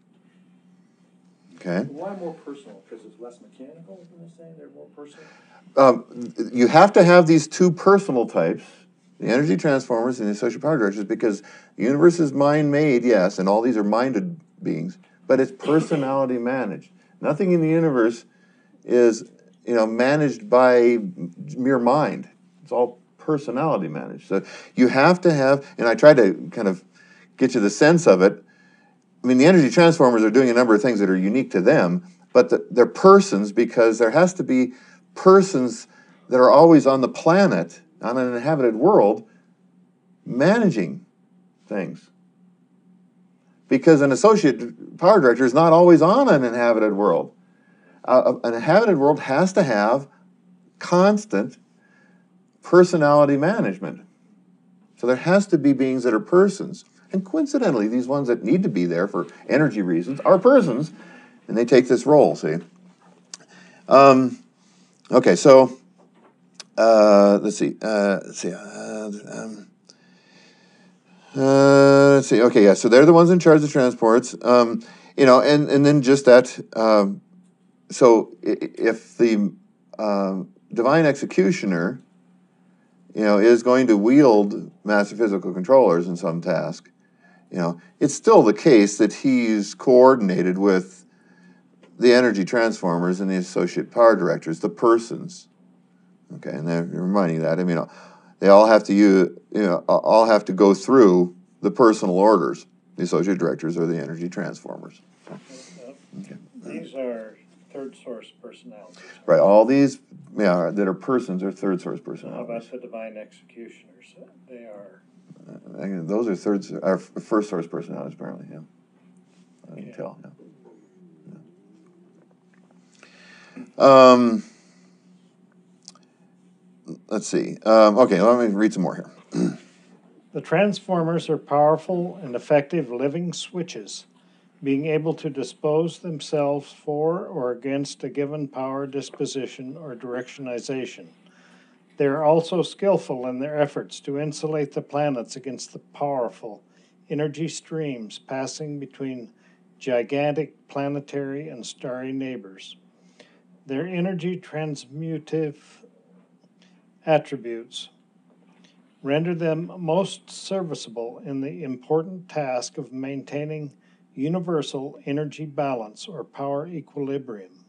Okay? Why more personal? Because it's less mechanical, isn't they saying they're more personal? Um, you have to have these two personal types, the energy transformers and the associated power directors, because the universe is mind-made, yes, and all these are minded beings, but it's personality managed. Nothing in the universe is, you know, managed by mere mind. It's all personality managed. So you have to have, and I try to kind of get you the sense of it. I mean, the energy transformers are doing a number of things that are unique to them, but the, they're persons because there has to be persons that are always on the planet, on an inhabited world, managing things. Because an associate power director is not always on an inhabited world. Uh, an inhabited world has to have constant personality management. So there has to be beings that are persons. And coincidentally, these ones that need to be there for energy reasons are persons, and they take this role, see? Um, okay, so uh, let's see. Uh, let's see. Uh, um, uh, let's see. Okay, yeah. So they're the ones in charge of transports. Um, you know, and and then just that. Um, so if the uh, divine executioner, you know, is going to wield master physical controllers in some task, you know, it's still the case that he's coordinated with the energy transformers and the associate power directors, the persons. Okay, and they're reminding you that. I mean, they all have to use, you know, all have to go through the personal orders, the associate directors or the energy transformers. Okay. These are third source personalities. Right, all these, yeah, that are persons are third source How personalities. about the divine executioners? They are. Uh, I- those are third, are first source personalities, apparently. Yeah, I can Okay. tell. Yeah. Um. Let's see. Um, okay, let me read some more here. The transformers are powerful and effective living switches, being able to dispose themselves for or against a given power disposition or directionization. They are also skillful in their efforts to insulate the planets against the powerful energy streams passing between gigantic planetary and starry neighbors. Their energy transmutive attributes render them most serviceable in the important task of maintaining universal energy balance or power equilibrium.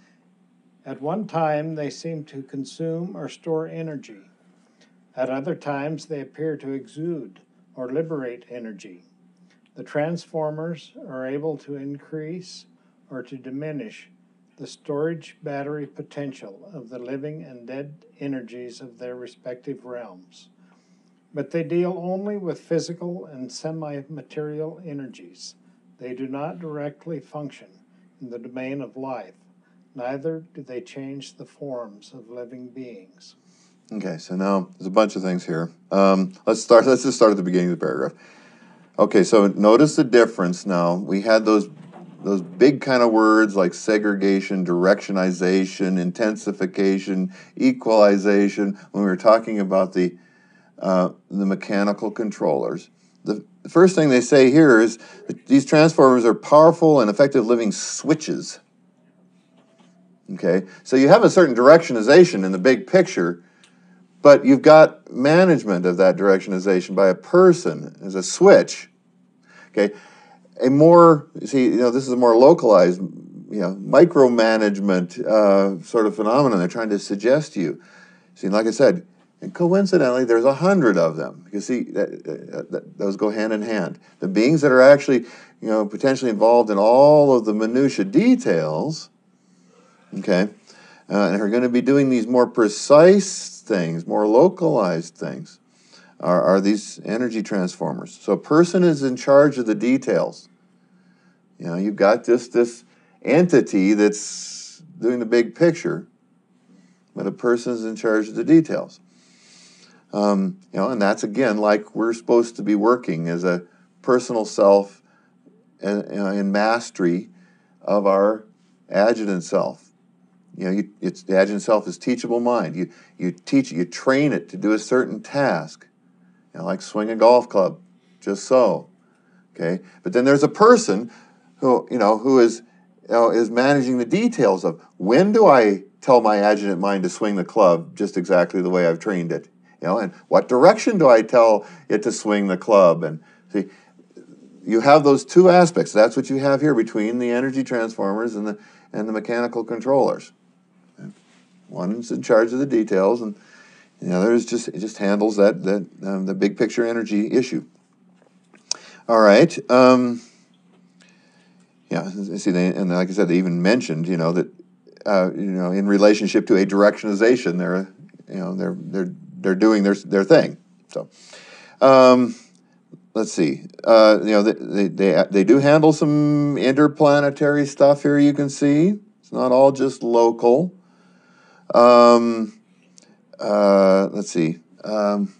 At one time, they seem to consume or store energy. At other times, they appear to exude or liberate energy. The transformers are able to increase or to diminish the storage battery potential of the living and dead energies of their respective realms. But they deal only with physical and semi-material energies. They do not directly function in the domain of life. Neither do they change the forms of living beings. Okay, so now there's a bunch of things here. Um, let's start. Let's just start at the beginning of the paragraph. Okay, so notice the difference now. We had those those big kind of words like segregation, directionization, intensification, equalization when we were talking about the uh, the mechanical controllers. The first thing they say here is that these transformers are powerful and effective living switches. Okay, so you have a certain directionization in the big picture, but you've got management of that directionization by a person as a switch. Okay, a more, see, you know, this is a more localized, you know, micromanagement uh, sort of phenomenon they're trying to suggest to you. See, like I said, and coincidentally, there's a hundred of them. You see, that, that, those go hand in hand. The beings that are actually, you know, potentially involved in all of the minutia details, okay, uh, and are going to be doing these more precise things, more localized things, are, are these energy transformers. So a person is in charge of the details. You know, you've got this, this entity that's doing the big picture, but a person is in charge of the details. Um, you know, and that's again like we're supposed to be working as a personal self in, in mastery of our adjutant self. You know, you, it's the adjutant self is teachable mind. You you teach it, you train it to do a certain task. You know, like swing a golf club, just so. Okay, but then there's a person who you know who is you know, is managing the details of when do I tell my adjutant mind to swing the club just exactly the way I've trained it. You know, and what direction do I tell it to swing the club? And see, you have those two aspects. That's what you have here between the energy transformers and the and the mechanical controllers. One's in charge of the details, and the other is just it just handles that that um, the big picture energy issue. All right. Um, yeah. See, they, and like I said, they even mentioned, you know, that uh, you know, in relationship to a directionization, they're you know they're they're they're doing their their thing. So, um, let's see. Uh, you know, they, they they do handle some interplanetary stuff here. You can see it's not all just local. Um, uh, let's see. Um,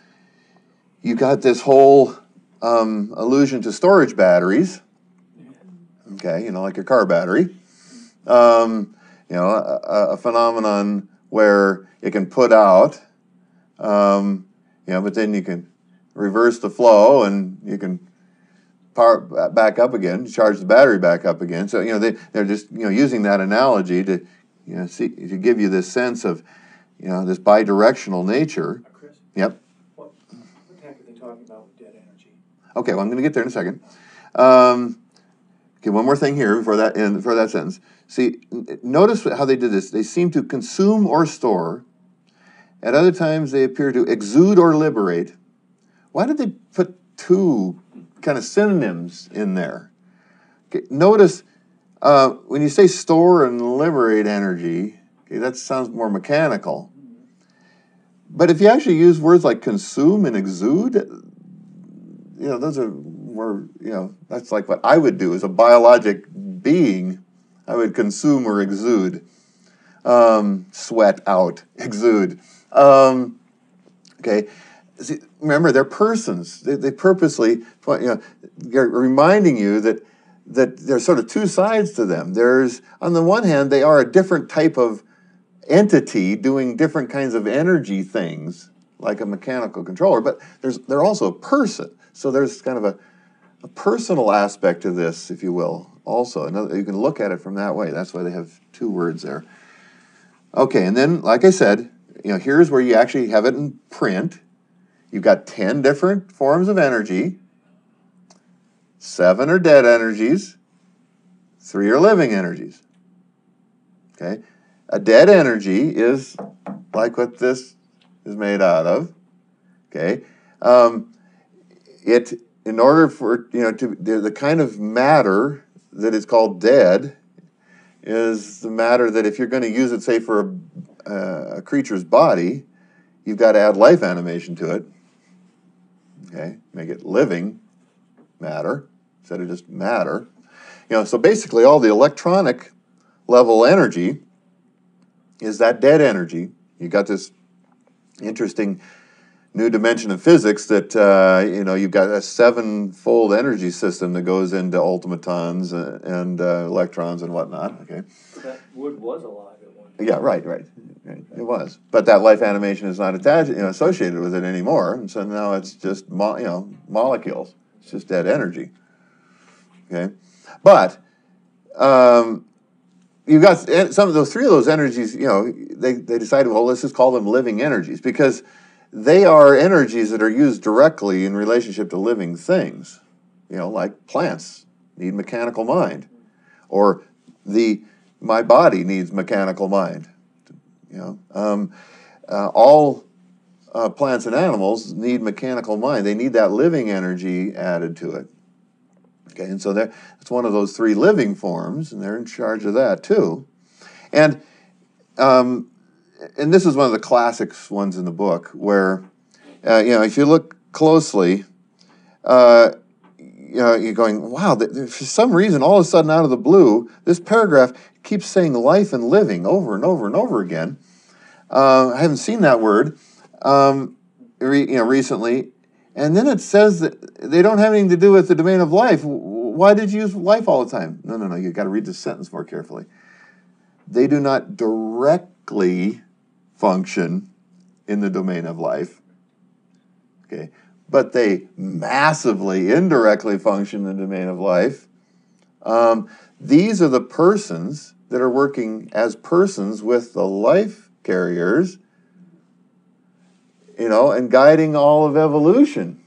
you got this whole um, allusion to storage batteries. Okay, you know, like your car battery. Um, you know, a, a phenomenon where it can put out. Um, you know, but then you can reverse the flow and you can power back up again, charge the battery back up again. So, you know, they, they're just, you know, using that analogy to, you know, see, to give you this sense of, you know, this bidirectional nature. Uh, Chris, Yep. what, what the heck are they talking about with dead energy? Okay, well, I'm going to get there in a second. Um, okay, one more thing here before that, in, before that sentence. See, n- notice how they did this. They seem to consume or store. At other times, they appear to exude or liberate. Why did they put two kind of synonyms in there? Okay, notice uh, when you say store and liberate energy, okay, that sounds more mechanical. But if you actually use words like consume and exude, you know, those are more, you know, that's like what I would do as a biologic being. I would consume or exude. Um, sweat out, exude. Um, okay, see, remember they're persons. They, they purposely, you know, they're reminding you that that there's sort of two sides to them. There's on the one hand they are a different type of entity doing different kinds of energy things, like a mechanical controller. But there's they're also a person. So there's kind of a, a personal aspect to this, if you will. Also, another, you can look at it from that way. That's why they have two words there. Okay, and then, like I said, you know, here's where you actually have it in print. You've got ten different forms of energy. Seven are dead energies. Three are living energies. Okay, a dead energy is like what this is made out of. Okay, um, it in order for you know to the, the kind of matter that is called dead is the matter that if you're going to use it, say, for a, uh, a creature's body, you've got to add life animation to it. Okay, make it living matter instead of just matter. You know, so basically all the electronic level energy is that dead energy. You got this interesting new dimension of physics that, uh, you know, you've got a seven-fold energy system that goes into ultimatons and, and uh, electrons and whatnot, okay? That wood was alive at one Yeah, right, right, right. It was. But that life animation is not attached, you know, associated with it anymore, and so now it's just, mo- you know, molecules. It's just dead energy, okay? But um, you've got some of those, three of those energies, you know, they, they decided, well, let's just call them living energies, because they are energies that are used directly in relationship to living things. You know, like plants need mechanical mind, or the my body needs mechanical mind. You know, um, uh, all uh, plants and animals need mechanical mind. They need that living energy added to it. Okay, and so that's one of those three living forms, and they're in charge of that too. And um, and this is one of the classic ones in the book where, uh, you know, if you look closely, uh, you know, you're going, wow, th- for some reason, all of a sudden, out of the blue, this paragraph keeps saying life and living over and over and over again. Uh, I haven't seen that word, um, re, you know, recently. And then it says that they don't have anything to do with the domain of life. Why did you use life all the time? No, no, no. You've got to read this sentence more carefully. They do not directly function in the domain of life. Okay, but they massively, indirectly function in the domain of life. Um, these are the persons that are working as persons with the life carriers, you know, and guiding all of evolution.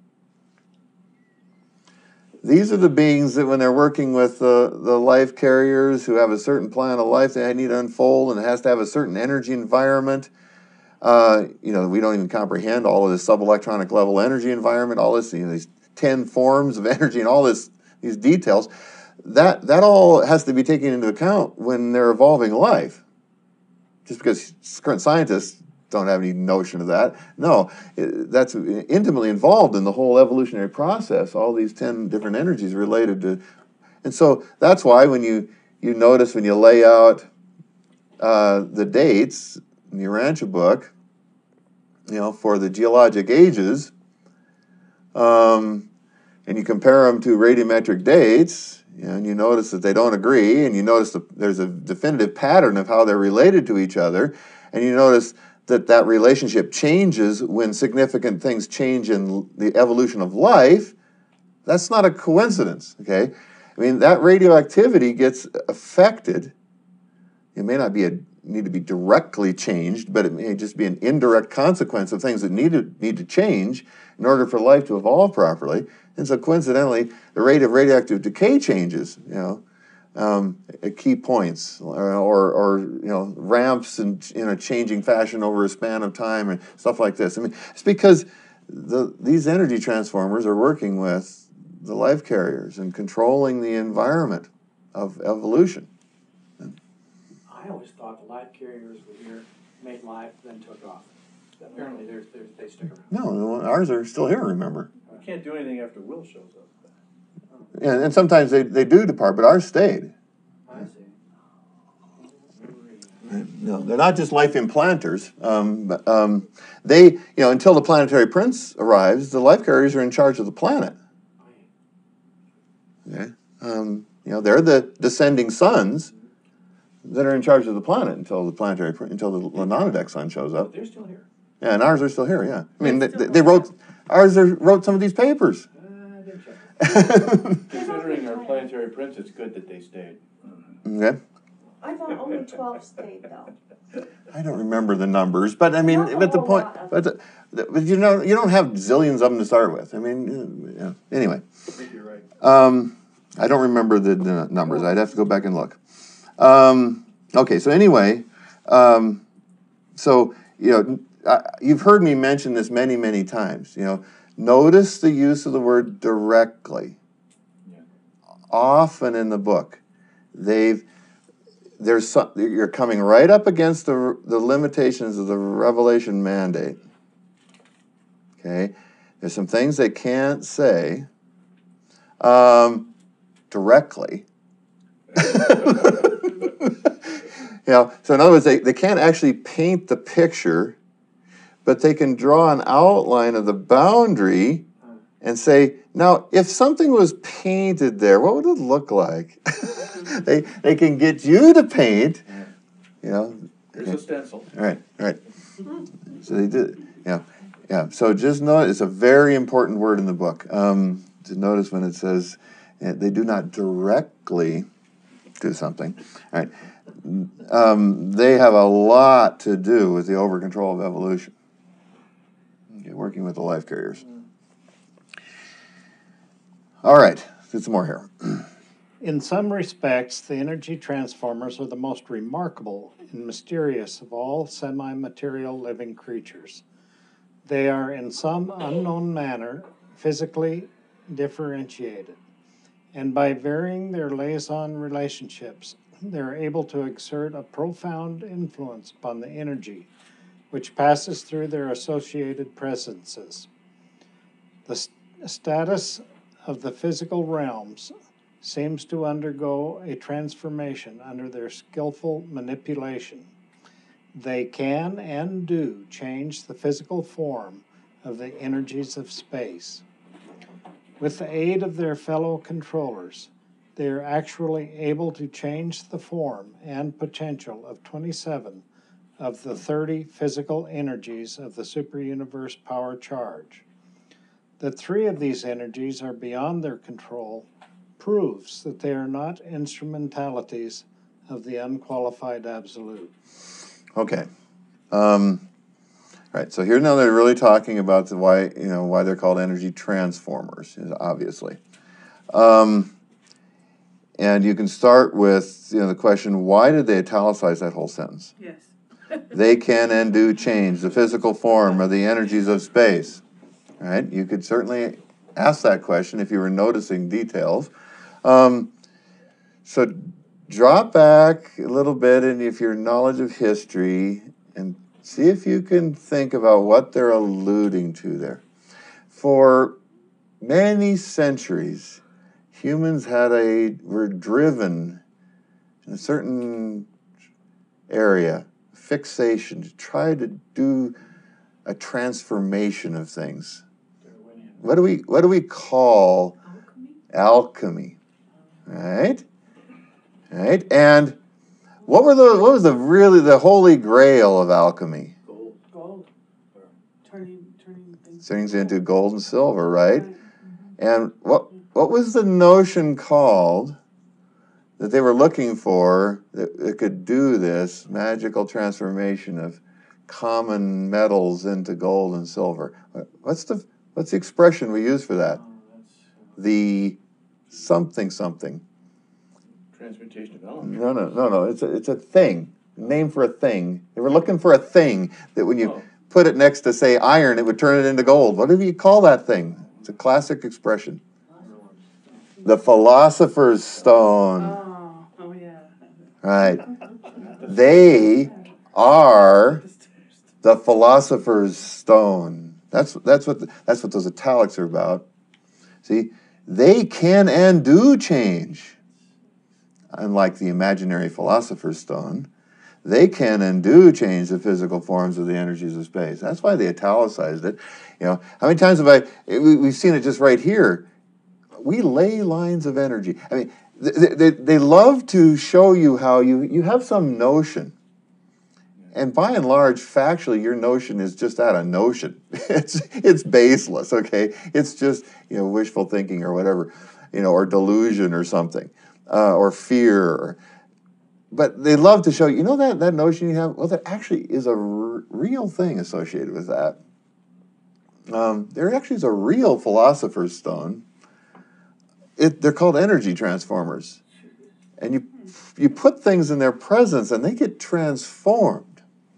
These are the beings that when they're working with the, the life carriers who have a certain plan of life they need to unfold, and it has to have a certain energy environment. Uh, you know, we don't even comprehend all of this subelectronic level energy environment, all this, you know, these ten forms of energy and all this, these details. That, that all has to be taken into account when they're evolving life. Just because current scientists don't have any notion of that. No, it, that's intimately involved in the whole evolutionary process, all these ten different energies related to. And so that's why when you, you notice when you lay out uh, the dates in the Urantia book, you know, for the geologic ages, um, and you compare them to radiometric dates, you know, and you notice that they don't agree, and you notice that there's a definitive pattern of how they're related to each other, and you notice that that relationship changes when significant things change in the evolution of life. That's not a coincidence, okay? I mean, that radioactivity gets affected. It may not be a need to be directly changed, but it may just be an indirect consequence of things that need to, need to change in order for life to evolve properly. And so coincidentally, the rate of radioactive decay changes, you know, um, at key points, or, or, or you know, ramps in, in a changing fashion over a span of time and stuff like this. I mean, it's because the, these energy transformers are working with the life carriers and controlling the environment of evolution. I always thought the life carriers were here, made life, then took off. Apparently they're, they're, they stick around. No, no, ours are still here, remember. We can't do anything after Will shows up. And, and sometimes they, they do depart, but ours stayed. I see. No, they're not just life implanters. Um, but, um, they, you know, until the planetary prince arrives, the life carriers are in charge of the planet. Okay, um, you know, they're the descending suns that are in charge of the planet until the planetary until the Lanonadic sun shows up. They're still here. Yeah, and ours are still here. Yeah, I mean, they, they wrote ours are, wrote some of these papers. Uh, I didn't check. Considering our planetary prince, it's good that they stayed. Okay. I thought only twelve stayed though. I don't remember the numbers, but I mean, Not a but the whole point, lot of but, the, the, but you know, you don't have zillions of them to start with. I mean, yeah. Anyway. I think you're right. Um, I don't remember the, the numbers. I'd have to go back and look. Um, okay, so anyway, um, so, you know, I, you've heard me mention this many, many times. You know, notice the use of the word directly. Yeah. Often in the book, they've there's some, you're coming right up against the the limitations of the revelation mandate. Okay, there's some things they can't say um, directly. You know, so in other words, they, they can't actually paint the picture, but they can draw an outline of the boundary and say, now, if something was painted there, what would it look like? they they can get you to paint, you know. Here's a stencil. All right, all right. So they did, yeah, yeah. So just note, it's a very important word in the book. Um, to notice when it says uh, they do not directly do something. All right. Um, they have a lot to do with the over control of evolution. Okay, working with the life carriers. All right, let's get some more here. In some respects, the energy transformers are the most remarkable and mysterious of all semi-material living creatures. They are in some unknown manner physically differentiated, and by varying their liaison relationships, they are able to exert a profound influence upon the energy which passes through their associated presences. The st- status of the physical realms seems to undergo a transformation under their skillful manipulation. They can and do change the physical form of the energies of space. With the aid of their fellow controllers, they are actually able to change the form and potential of twenty-seven of the thirty physical energies of the superuniverse power charge. That three of these energies are beyond their control proves that they are not instrumentalities of the unqualified absolute. Okay. Um, right. So here now they're really talking about the why you know why they're called energy transformers, obviously. Um, and you can start with you know the question: why did they italicize that whole sentence? Yes. They can and do change the physical form of the energies of space. Right? You could certainly ask that question if you were noticing details. Um, so drop back a little bit, and if your knowledge of history, and see if you can think about what they're alluding to there. For many centuries, humans had a were driven in a certain area, fixation, to try to do a transformation of things. What do we what do we call alchemy? Right? Right? And what were the what was the really the holy grail of alchemy? Gold. Gold. Turning, turning things. Turns into gold and silver, right? And what what was the notion called that they were looking for that, that could do this magical transformation of common metals into gold and silver? What's the what's the expression we use for that? The something something. Transmutation of elements. No, no, no, no. It's a, it's a thing. Name for a thing. They were looking for a thing that when you Oh. put it next to, say, iron, it would turn it into gold. What do you call that thing? It's a classic expression. The philosopher's stone. Oh, oh yeah. Right. They are the philosopher's stone. That's that's what the, that's what those italics are about. See, they can and do change. Unlike the imaginary philosopher's stone, they can and do change the physical forms of the energies of space. That's why they italicized it. You know, how many times have I? We, we've seen it just right here. We lay lines of energy. I mean, they, they, they love to show you how you you have some notion, and by and large, factually, your notion is just that, a notion. It's it's baseless. Okay, it's just you know wishful thinking or whatever, you know, or delusion or something. Uh, or fear, but they love to show you, you know that, that notion you have? Well, there actually is a r- real thing associated with that. Um, there actually is a real philosopher's stone. It, they're called energy transformers. And you you put things in their presence and they get transformed.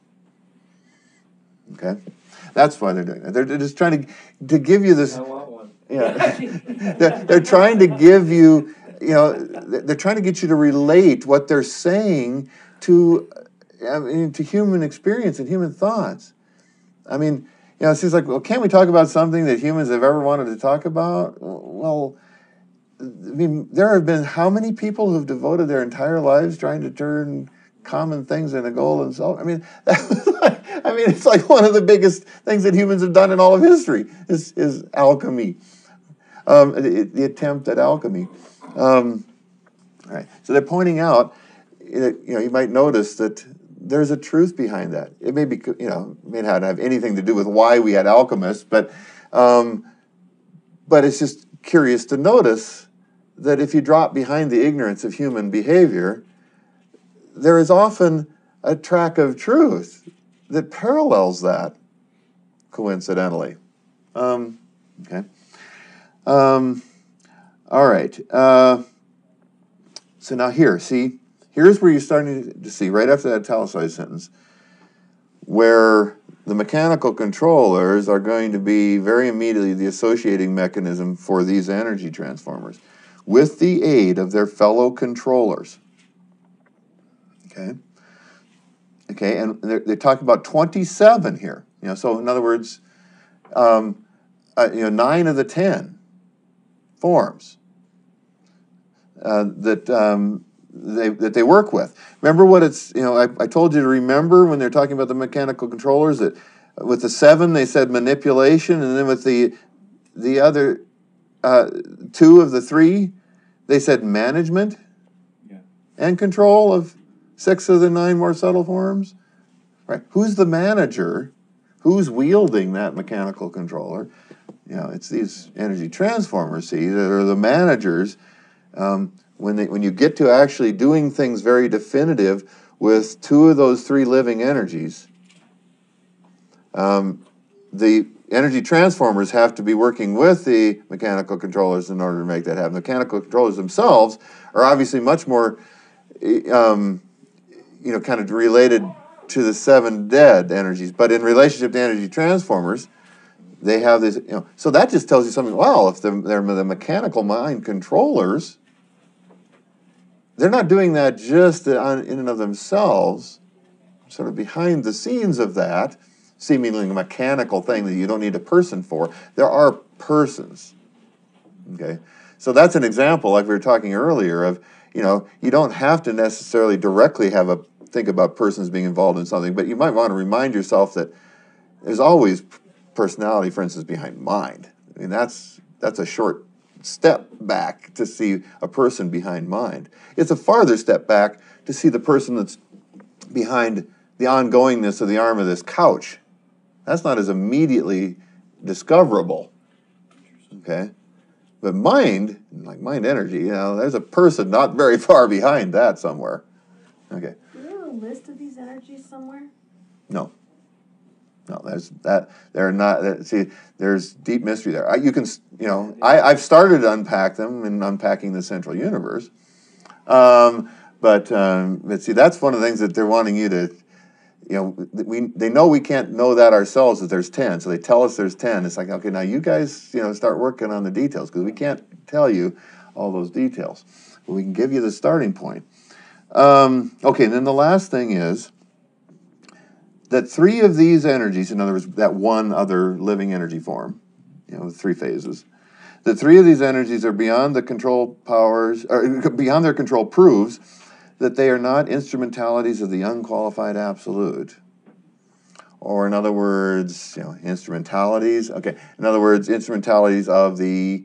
Okay? That's why they're doing that. They're, they're just trying to, to give you this... I want one. Yeah. they're, they're trying to give you... You know, they're trying to get you to relate what they're saying to, I mean, to human experience and human thoughts. I mean, you know, it seems like, well, can't we talk about something that humans have ever wanted to talk about? Well, I mean, there have been how many people who've devoted their entire lives trying to turn common things into gold and silver? I mean, that was like, I mean, it's like one of the biggest things that humans have done in all of history is, is alchemy, um, the, the attempt at alchemy. Um, all right. So they're pointing out, you know, you might notice that there's a truth behind that. It may be, you know, may not have anything to do with why we had alchemists, but, um, but it's just curious to notice that if you drop behind the ignorance of human behavior, there is often a track of truth that parallels that, coincidentally. Um, okay. Um, All right. Uh, so now here, see, here's where you're starting to see, right after that italicized sentence, where the mechanical controllers are going to be very immediately the associating mechanism for these energy transformers, with the aid of their fellow controllers. Okay? Okay, and they're, they're talking about twenty-seven here. You know, so in other words, um, uh, you know, nine of the ten forms. uh, that um, they that they work with. Remember what it's, you know, I, I told you to remember when they're talking about the mechanical controllers that with the seven they said manipulation, and then with the the other uh, two of the three they said management Yeah. and control of six of the nine more subtle forms. Right? Who's the manager? Who's wielding that mechanical controller? You know, it's these energy transformers, see, that are the managers. Um, when they, when you get to actually doing things very definitive with two of those three living energies, um, the energy transformers have to be working with the mechanical controllers in order to make that happen. The mechanical controllers themselves are obviously much more, um, you know, kind of related to the seven dead energies, but in relationship to energy transformers, they have this, you know, so that just tells you something. Well, if they're, they're the mechanical mind controllers, they're not doing that just on, in and of themselves, sort of behind the scenes of that, seemingly mechanical thing that you don't need a person for. There are persons, okay? So that's an example, like we were talking earlier, of, you know, you don't have to necessarily directly have a think about persons being involved in something, but you might want to remind yourself that there's always personality, for instance, behind mind. I mean, that's that's a short step back to see a person behind mind. It's a farther step back to see the person that's behind the ongoingness of the arm of this couch. That's not as immediately discoverable, okay? But mind, like mind energy, you know, there's a person not very far behind that somewhere, okay? Do you have a list of these energies somewhere? No. No, there's that. They're not. See, there's deep mystery there. I, you can, you know, I, I've started to unpack them in unpacking the central universe, um, but um, but see, that's one of the things that they're wanting you to, you know, we they know we can't know that ourselves that there's ten, so they tell us there's ten. It's like, okay, now you guys, you know, start working on the details because we can't tell you all those details, but we can give you the starting point. Um, okay, and then the last thing is that three of these energies, in other words, that one other living energy form, you know, three phases, that three of these energies are beyond the control powers, or beyond their control proves that they are not instrumentalities of the unqualified absolute. Or in other words, you know, instrumentalities, okay, in other words, instrumentalities of the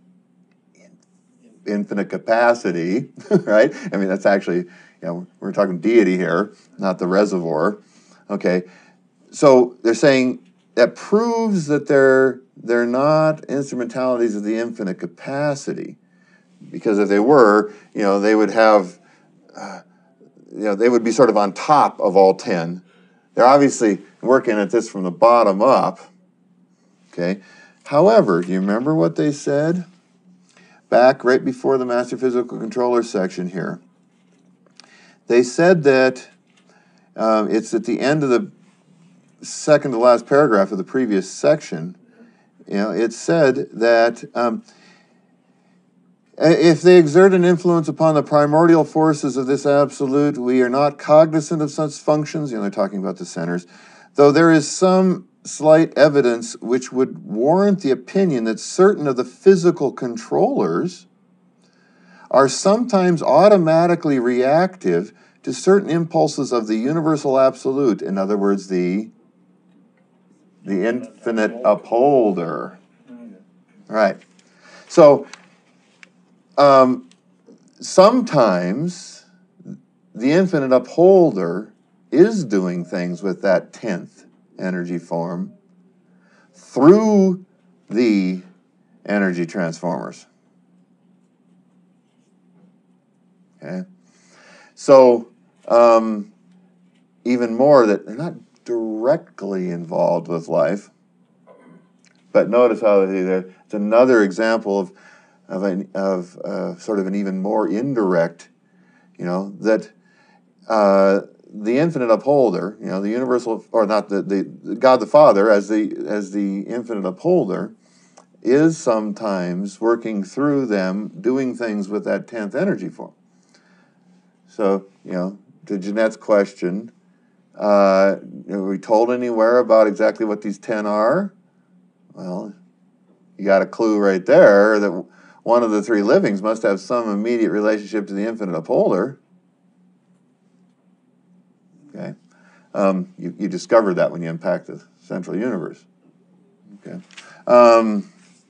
infinite capacity, right? I mean, that's actually, you know, we're talking deity here, not the reservoir. Okay, so they're saying that proves that they're they're not instrumentalities of the infinite capacity, because if they were, you know, they would have, uh, you know, they would be sort of on top of all ten. They're obviously working at this from the bottom up. Okay, however, do you remember what they said back right before the Master Physical Controller section here? They said that. Um, it's at the end of the second to last paragraph of the previous section. You know, it said that um, if they exert an influence upon the primordial forces of this absolute, we are not cognizant of such functions. You know, they're talking about the centers, though there is some slight evidence which would warrant the opinion that certain of the physical controllers are sometimes automatically reactive to certain impulses of the universal absolute, in other words, the the infinite upholder. Right. So um, sometimes the infinite upholder is doing things with that tenth energy form through the energy transformers. Okay. So Um, even more that they're not directly involved with life, but notice how they, it's another example of of, an, of uh, sort of an even more indirect, you know, that uh, the infinite upholder, you know, the universal, or not the, the God the Father as the as the infinite upholder, is sometimes working through them, doing things with that tenth energy form. So, you know, to Jeanette's question, uh, are we told anywhere about exactly what these ten are? Well, you got a clue right there that one of the three livings must have some immediate relationship to the infinite upholder. Okay, um, you, you discovered that when you unpacked the central universe. Okay, um,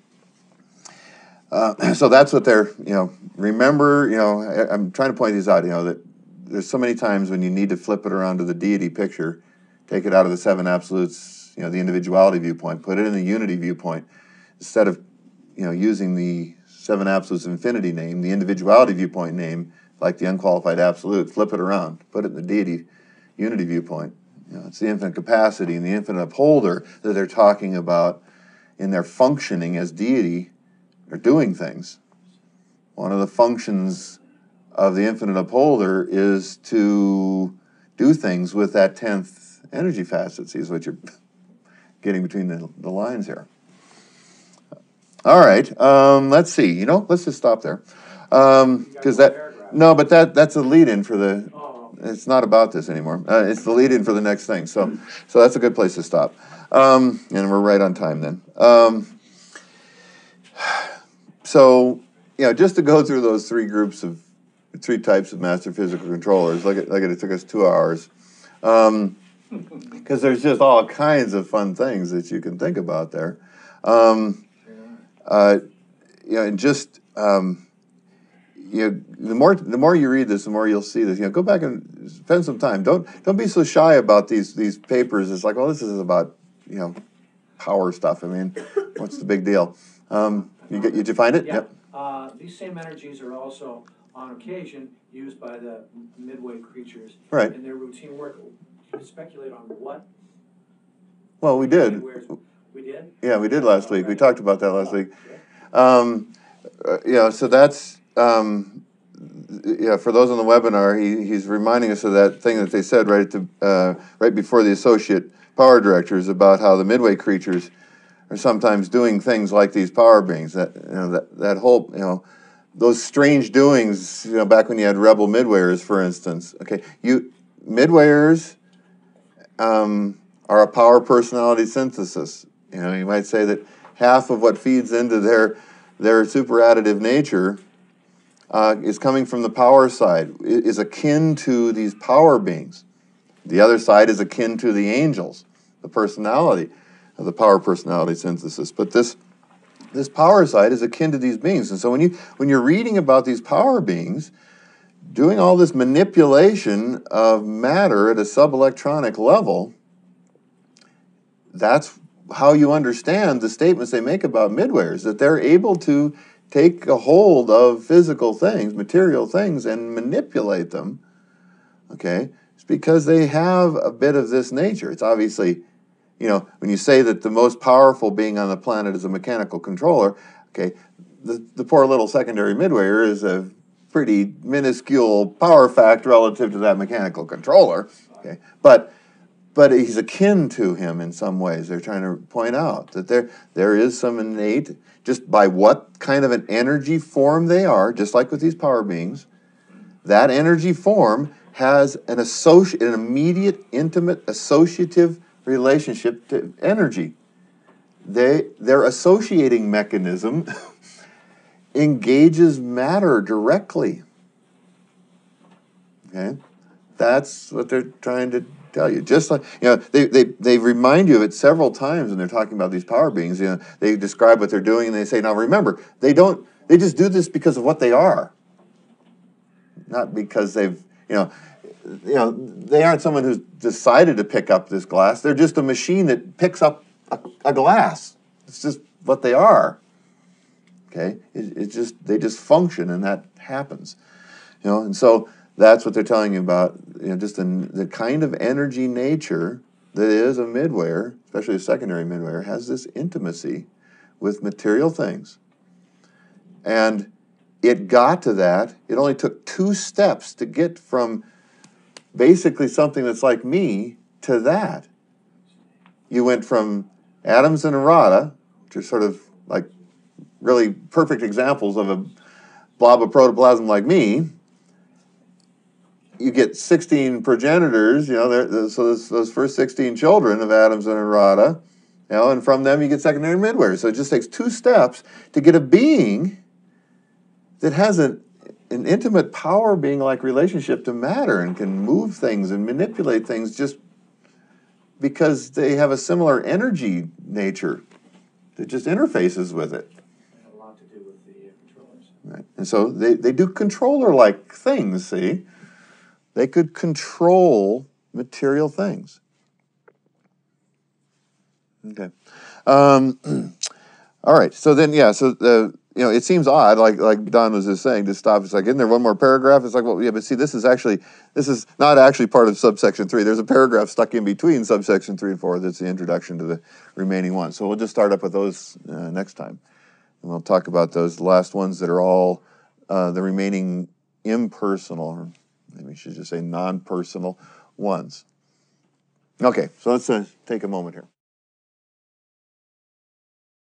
uh, so that's what they're, you know, remember, you know, I, I'm trying to point these out, you know, that there's so many times when you need to flip it around to the deity picture, take it out of the seven absolutes, you know, the individuality viewpoint, put it in the unity viewpoint, instead of, you know, using the seven absolutes infinity name, the individuality viewpoint name, like the unqualified absolute, flip it around, put it in the deity unity viewpoint. You know, it's the infinite capacity and the infinite upholder that they're talking about in their functioning as deity. They're doing things. One of the functions of the infinite upholder is to do things with that tenth energy facet. See, is what you're getting between the, the lines here. All right, um, let's see. You know, let's just stop there, because um, that no, but that that's a lead-in for the. It's not about this anymore. Uh, it's the lead-in for the next thing. So, so that's a good place to stop, um, and we're right on time then. Um, so, you know, just to go through those three groups of three types of master physical controllers, like it, like it took us two hours, because um, there's just all kinds of fun things that you can think about there. Um, uh, you know, and just um, you know, the more the more you read this, the more you'll see this. You know, go back and spend some time. Don't don't be so shy about these these papers. It's like, well, this is about, you know, power stuff. I mean, what's the big deal? Um, you get, did you find it? Yeah. Yep. Uh, these same energies are also, on occasion, used by the midway creatures Right. in their routine work. Can you speculate on what? Well, we did. We did? Yeah, we did last week. We talked about that last week. Okay. Um, uh, yeah, so that's, um, yeah, for those on the webinar, he, he's reminding us of that thing that they said right at the, uh, right before the associate power directors about how the midway creatures are sometimes doing things like these power beings. That, you know, that, that whole, you know, those strange doings, you know, back when you had rebel midwayers, for instance. Okay, you, midwayers um, are a power personality synthesis. You know, you might say that half of what feeds into their their super additive nature uh, is coming from the power side, is akin to these power beings. The other side is akin to the angels, the personality of the power personality synthesis. But this this power side is akin to these beings. And so when you when you're reading about these power beings doing all this manipulation of matter at a subelectronic level, that's how you understand the statements they make about midwayers, that they're able to take a hold of physical things, material things, and manipulate them. Okay? It's because they have a bit of this nature. It's obviously, you know, when you say that the most powerful being on the planet is a mechanical controller, okay, the, the poor little secondary midwayer is a pretty minuscule power fact relative to that mechanical controller. Okay? But But he's akin to him in some ways. They're trying to point out that there there is some innate, just by what kind of an energy form they are, just like with these power beings, that energy form has an associ- an immediate, intimate, associative relationship to energy. They their associating mechanism engages matter directly. Okay? That's what they're trying to tell you. Just like, you know, they, they, they remind you of it several times when they're talking about these power beings. You know, they describe what they're doing and they say, now remember, they don't, they just do this because of what they are. Not because they've, you know, you know, they aren't someone who's decided to pick up this glass. They're just a machine that picks up a, a glass. It's just what they are. Okay? It, it just, they just function and that happens. You know, and so that's what they're telling you about, you know, just the, the kind of energy nature that is a midwayer, especially a secondary midwayer, has this intimacy with material things. And it got to that. It only took two steps to get from basically something that's like me to that. You went from atoms and errata, which are sort of like really perfect examples of a blob of protoplasm like me. You get sixteen progenitors, you know, so those, those first sixteen children of atoms and errata, you know, and from them you get secondary midwayers. So it just takes two steps to get a being that has an, an intimate power being like relationship to matter and can move things and manipulate things just because they have a similar energy nature that just interfaces with it. Had a lot to do with the uh, controllers. Right. And so they, they do controller-like things, see? They could control material things. Okay. Um, all right. So then, yeah, so, uh, you know, it seems odd, like like Don was just saying, to stop. It's like, isn't there one more paragraph? It's like, well, yeah, but see, this is actually, this is not actually part of subsection three. There's a paragraph stuck in between subsection three and four that's the introduction to the remaining ones. So we'll just start up with those uh, next time. And we'll talk about those last ones that are all uh, the remaining impersonal, or maybe we should just say non-personal ones. Okay, so let's uh, take a moment here.